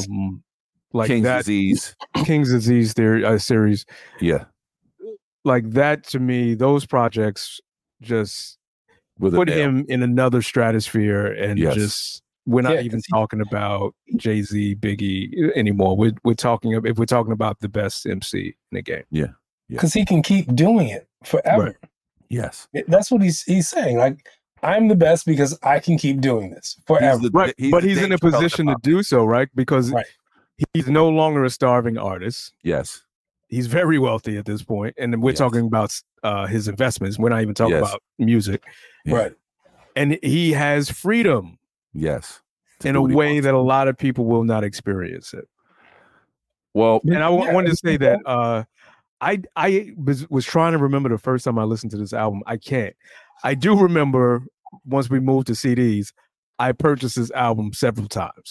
Speaker 4: Like
Speaker 1: King's
Speaker 4: that,
Speaker 1: Disease.
Speaker 4: King's Disease series.
Speaker 1: Yeah.
Speaker 4: Like that, to me, those projects just put him in another stratosphere, and just, we're not even talking about Jay-Z, Biggie anymore. We're talking, if we're talking about the best MC in the game.
Speaker 1: Yeah.
Speaker 2: Because he can keep doing it forever.
Speaker 4: Right.
Speaker 1: Yes.
Speaker 2: That's what he's saying. Like, I'm the best because I can keep doing this forever.
Speaker 4: But he's in a position to do so, right? Because he's no longer a starving artist.
Speaker 1: Yes.
Speaker 4: He's very wealthy at this point. And we're talking about his investments. We're not even talking about music.
Speaker 1: Yeah.
Speaker 2: Right.
Speaker 4: And he has freedom.
Speaker 1: Yes.
Speaker 4: In a way that a lot of people will not experience it.
Speaker 1: Well,
Speaker 4: and I wanted to say that I was trying to remember the first time I listened to this album. I can't. I do remember once we moved to CDs, I purchased this album several times.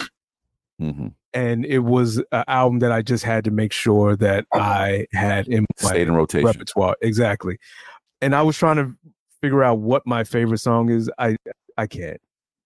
Speaker 4: And it was an album that I just had to make sure that I had in my
Speaker 1: stayed in rotation
Speaker 4: repertoire. Exactly. And I was trying to figure out what my favorite song is. I can't.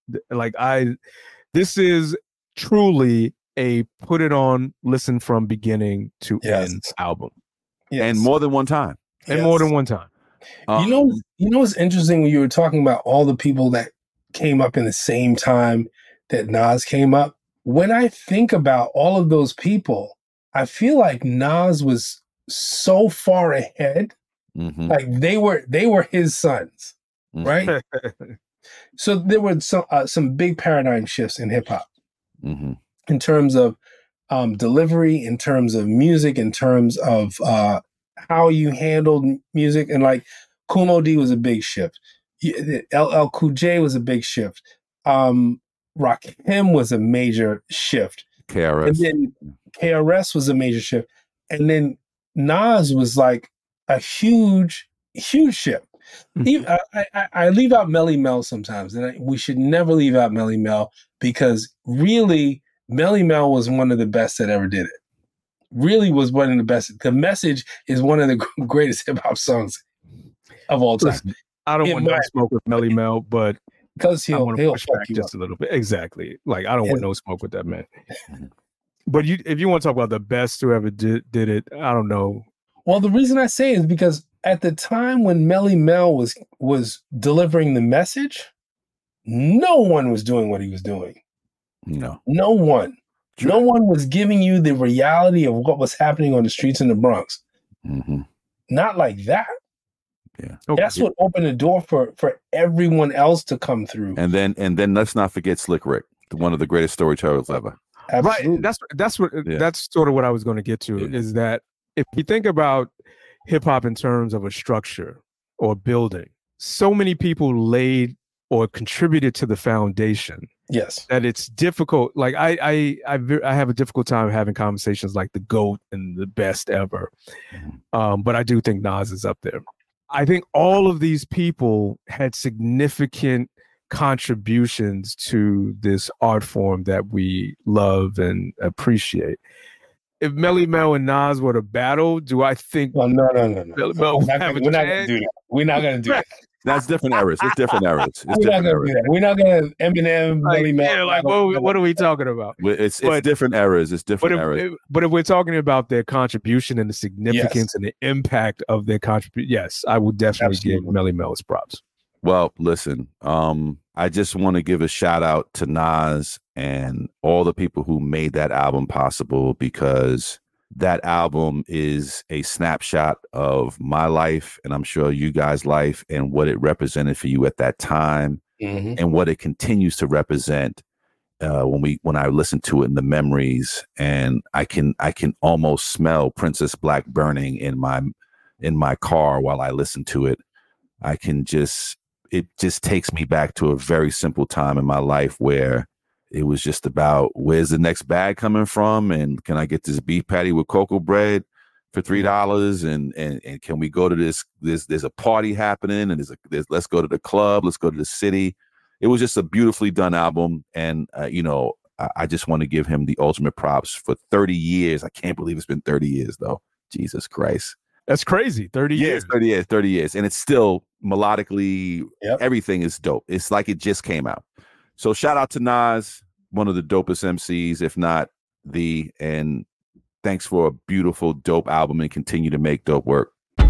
Speaker 4: This is truly a put it on, listen from beginning to end album.
Speaker 1: And more than one time.
Speaker 4: And more than one time.
Speaker 2: You know what's interesting when you were talking about all the people that came up in the same time that Nas came up? When I think about all of those people, I feel like Nas was so far ahead. Like they were his sons, right? So there were some big paradigm shifts in hip hop in terms of delivery, in terms of music, in terms of how you handled music. And like Kool Moe Dee was a big shift. LL Cool J was a big shift. Rakim was a major shift.
Speaker 1: KRS.
Speaker 2: And then KRS was a major shift. And then Nas was like a huge ship. I leave out Melly Mel sometimes, and we should never leave out Melly Mel, because really, Melly Mel was one of the best that ever did it. Really was one of the best. The Message is one of the greatest hip hop songs of all time.
Speaker 4: Listen, I don't want no smoke with Melly Mel, but
Speaker 2: because he'll
Speaker 4: push
Speaker 2: fuck
Speaker 4: back
Speaker 2: you
Speaker 4: just
Speaker 2: up.
Speaker 4: a little bit. Exactly. Like, I don't want no smoke with that man. But if you want to talk about the best who ever did it, I don't know.
Speaker 2: Well, the reason I say it is because at the time when Melly Mel was delivering The Message, no one was doing what he was doing.
Speaker 1: No
Speaker 2: one.
Speaker 1: True.
Speaker 2: No one was giving you the reality of what was happening on the streets in the Bronx.
Speaker 1: Mm-hmm.
Speaker 2: Not like that.
Speaker 1: Yeah,
Speaker 2: that's what opened the door for everyone else to come through.
Speaker 1: And then let's not forget Slick Rick, one of the greatest storytellers ever.
Speaker 2: Absolutely.
Speaker 4: Right. That's sort of what I was going to get to. Is that if you think about hip hop in terms of a structure or building, so many people laid or contributed to the foundation.
Speaker 2: Yes,
Speaker 4: that it's difficult. Like I have a difficult time having conversations like the GOAT and the best ever. But I do think Nas is up there. I think all of these people had significant contributions to this art form that we love and appreciate. If Melly Mel and Nas were to battle, do I think?
Speaker 2: Well, no.
Speaker 4: Melly Mel
Speaker 2: We're not going to do that. We're not going to do that.
Speaker 1: That's different eras. It's different eras.
Speaker 2: We're not going to do that. We're not going to Eminem, Melly Mel.
Speaker 4: Yeah, like what are we talking about?
Speaker 1: It's different eras. It's different eras.
Speaker 4: But if we're talking about their contribution and the significance and the impact of their contribution, yes, I would definitely give Melly Mel his props.
Speaker 1: Well, listen, I just want to give a shout out to Nas and all the people who made that album possible, because that album is a snapshot of my life, and I'm sure you guys' life, and what it represented for you at that time, and what it continues to represent when I listen to it in the memories. And I can almost smell Princess Black burning in my car while I listen to it. It just takes me back to a very simple time in my life where it was just about, where's the next bag coming from, and can I get this beef patty with cocoa bread for $3, and can we go to this there's a party happening, and let's go to the club, let's go to the city. It was just a beautifully done album, and I just want to give him the ultimate props for 30 years. I can't believe it's been 30 years though. Jesus Christ.
Speaker 4: That's crazy. 30 years.
Speaker 1: 30 years. And it's still melodically, everything is dope. It's like it just came out. So shout out to Nas, one of the dopest MCs, if not and thanks for a beautiful, dope album, and continue to make dope work.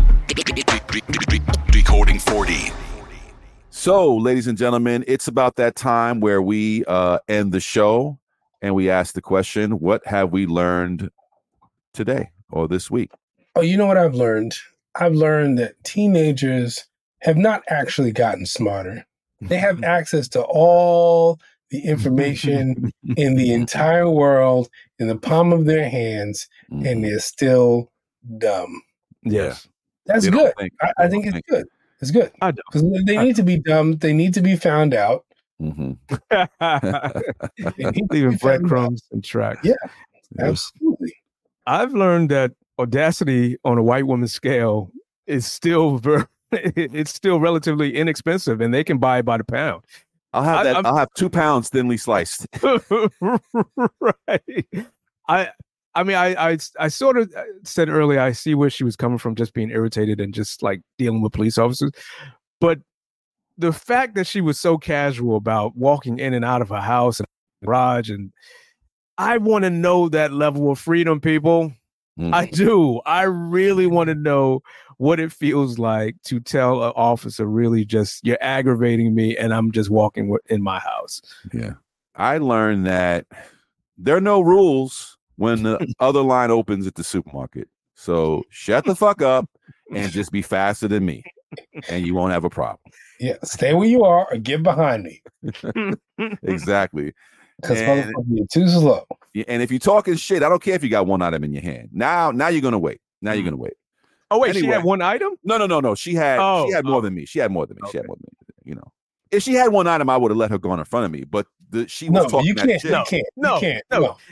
Speaker 1: Decoding 40. So, ladies and gentlemen, it's about that time where we end the show and we ask the question, what have we learned today or this week?
Speaker 2: Oh, you know what I've learned? I've learned that teenagers have not actually gotten smarter. They have access to all the information in the entire world in the palm of their hands, and they're still dumb.
Speaker 4: Yes.
Speaker 2: That's good. I think it's good. It's good. Because they need to be dumb. They need to be found out.
Speaker 4: Leaving breadcrumbs and tracks.
Speaker 2: Yeah, absolutely.
Speaker 4: I've learned that Audacity on a white woman's scale is still it's still relatively inexpensive, and they can buy it by the pound.
Speaker 1: I'll have 2 pounds thinly sliced.
Speaker 4: Right. I sort of said earlier, I see where she was coming from, just being irritated and just like dealing with police officers. But the fact that she was so casual about walking in and out of her house and garage, and I want to know that level of freedom, people. I do. I really want to know what it feels like to tell an officer, really, just, you're aggravating me and I'm just walking in my house.
Speaker 1: Yeah. I learned that there are no rules when the other line opens at the supermarket. So shut the fuck up and just be faster than me, and you won't have a problem.
Speaker 2: Yeah. Stay where you are or get behind me.
Speaker 1: Exactly.
Speaker 2: Because motherfucker, you're too slow.
Speaker 1: And if you're talking shit, I don't care if you got one item in your hand. Now you're gonna wait.
Speaker 4: Oh wait, anyway, she had one item?
Speaker 1: No. She had more than me. She had more than me. Okay. She had more than me. You know, if she had one item, I would have let her go in front of me. But she was talking that shit.
Speaker 2: You can't.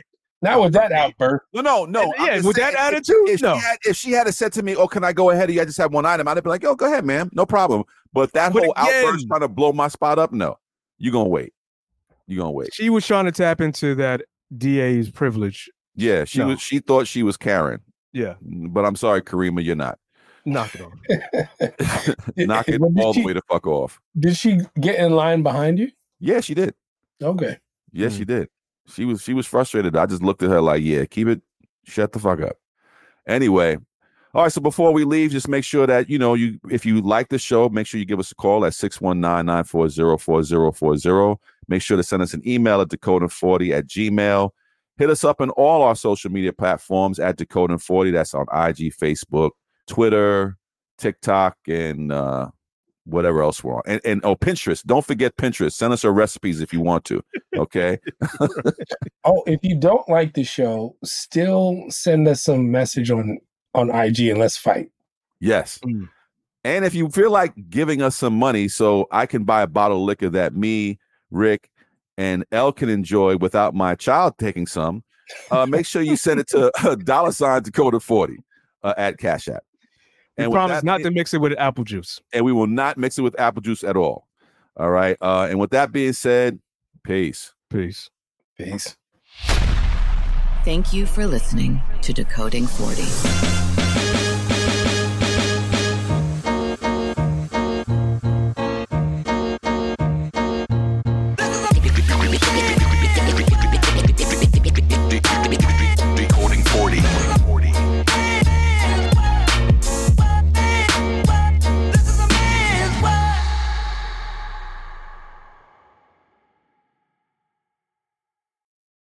Speaker 2: Not with that outburst.
Speaker 1: No.
Speaker 4: Yeah, with that attitude,
Speaker 1: if she had said to me, "Oh, can I go ahead? I just have one item," I'd have been like, "Oh, go ahead, ma'am, no problem." But that whole outburst trying to blow my spot up, no, you're gonna wait.
Speaker 4: She was trying to tap into that DA's privilege.
Speaker 1: Yeah, she thought she was Karen.
Speaker 4: Yeah,
Speaker 1: but I'm sorry, Karima, you're not.
Speaker 4: Knock it off.
Speaker 1: Knock it all the way to fuck off.
Speaker 2: Did she get in line behind you?
Speaker 1: Yeah, she did.
Speaker 2: Okay.
Speaker 1: Yeah, she did. She was frustrated. I just looked at her like, yeah, shut the fuck up. Anyway, all right, so before we leave, just make sure that, if you like the show, make sure you give us a call at 619-940-4040. Make sure to send us an email at decoding40@gmail.com. Hit us up on all our social media platforms at Decoding40. That's on IG, Facebook, Twitter, TikTok, and whatever else we're on. And Pinterest. Don't forget Pinterest. Send us our recipes if you want to. Okay.
Speaker 2: If you don't like the show, still send us some message on IG and let's fight.
Speaker 1: Yes. And if you feel like giving us some money so I can buy a bottle of liquor that me, Rick, and Elle can enjoy without my child taking some, make sure you send it to $Decoding40 at Cash App.
Speaker 4: And we promise not to mix it with apple juice.
Speaker 1: And we will not mix it with apple juice at all. All right. And with that being said, peace.
Speaker 2: Peace.
Speaker 3: Thank you for listening to Decoding 40.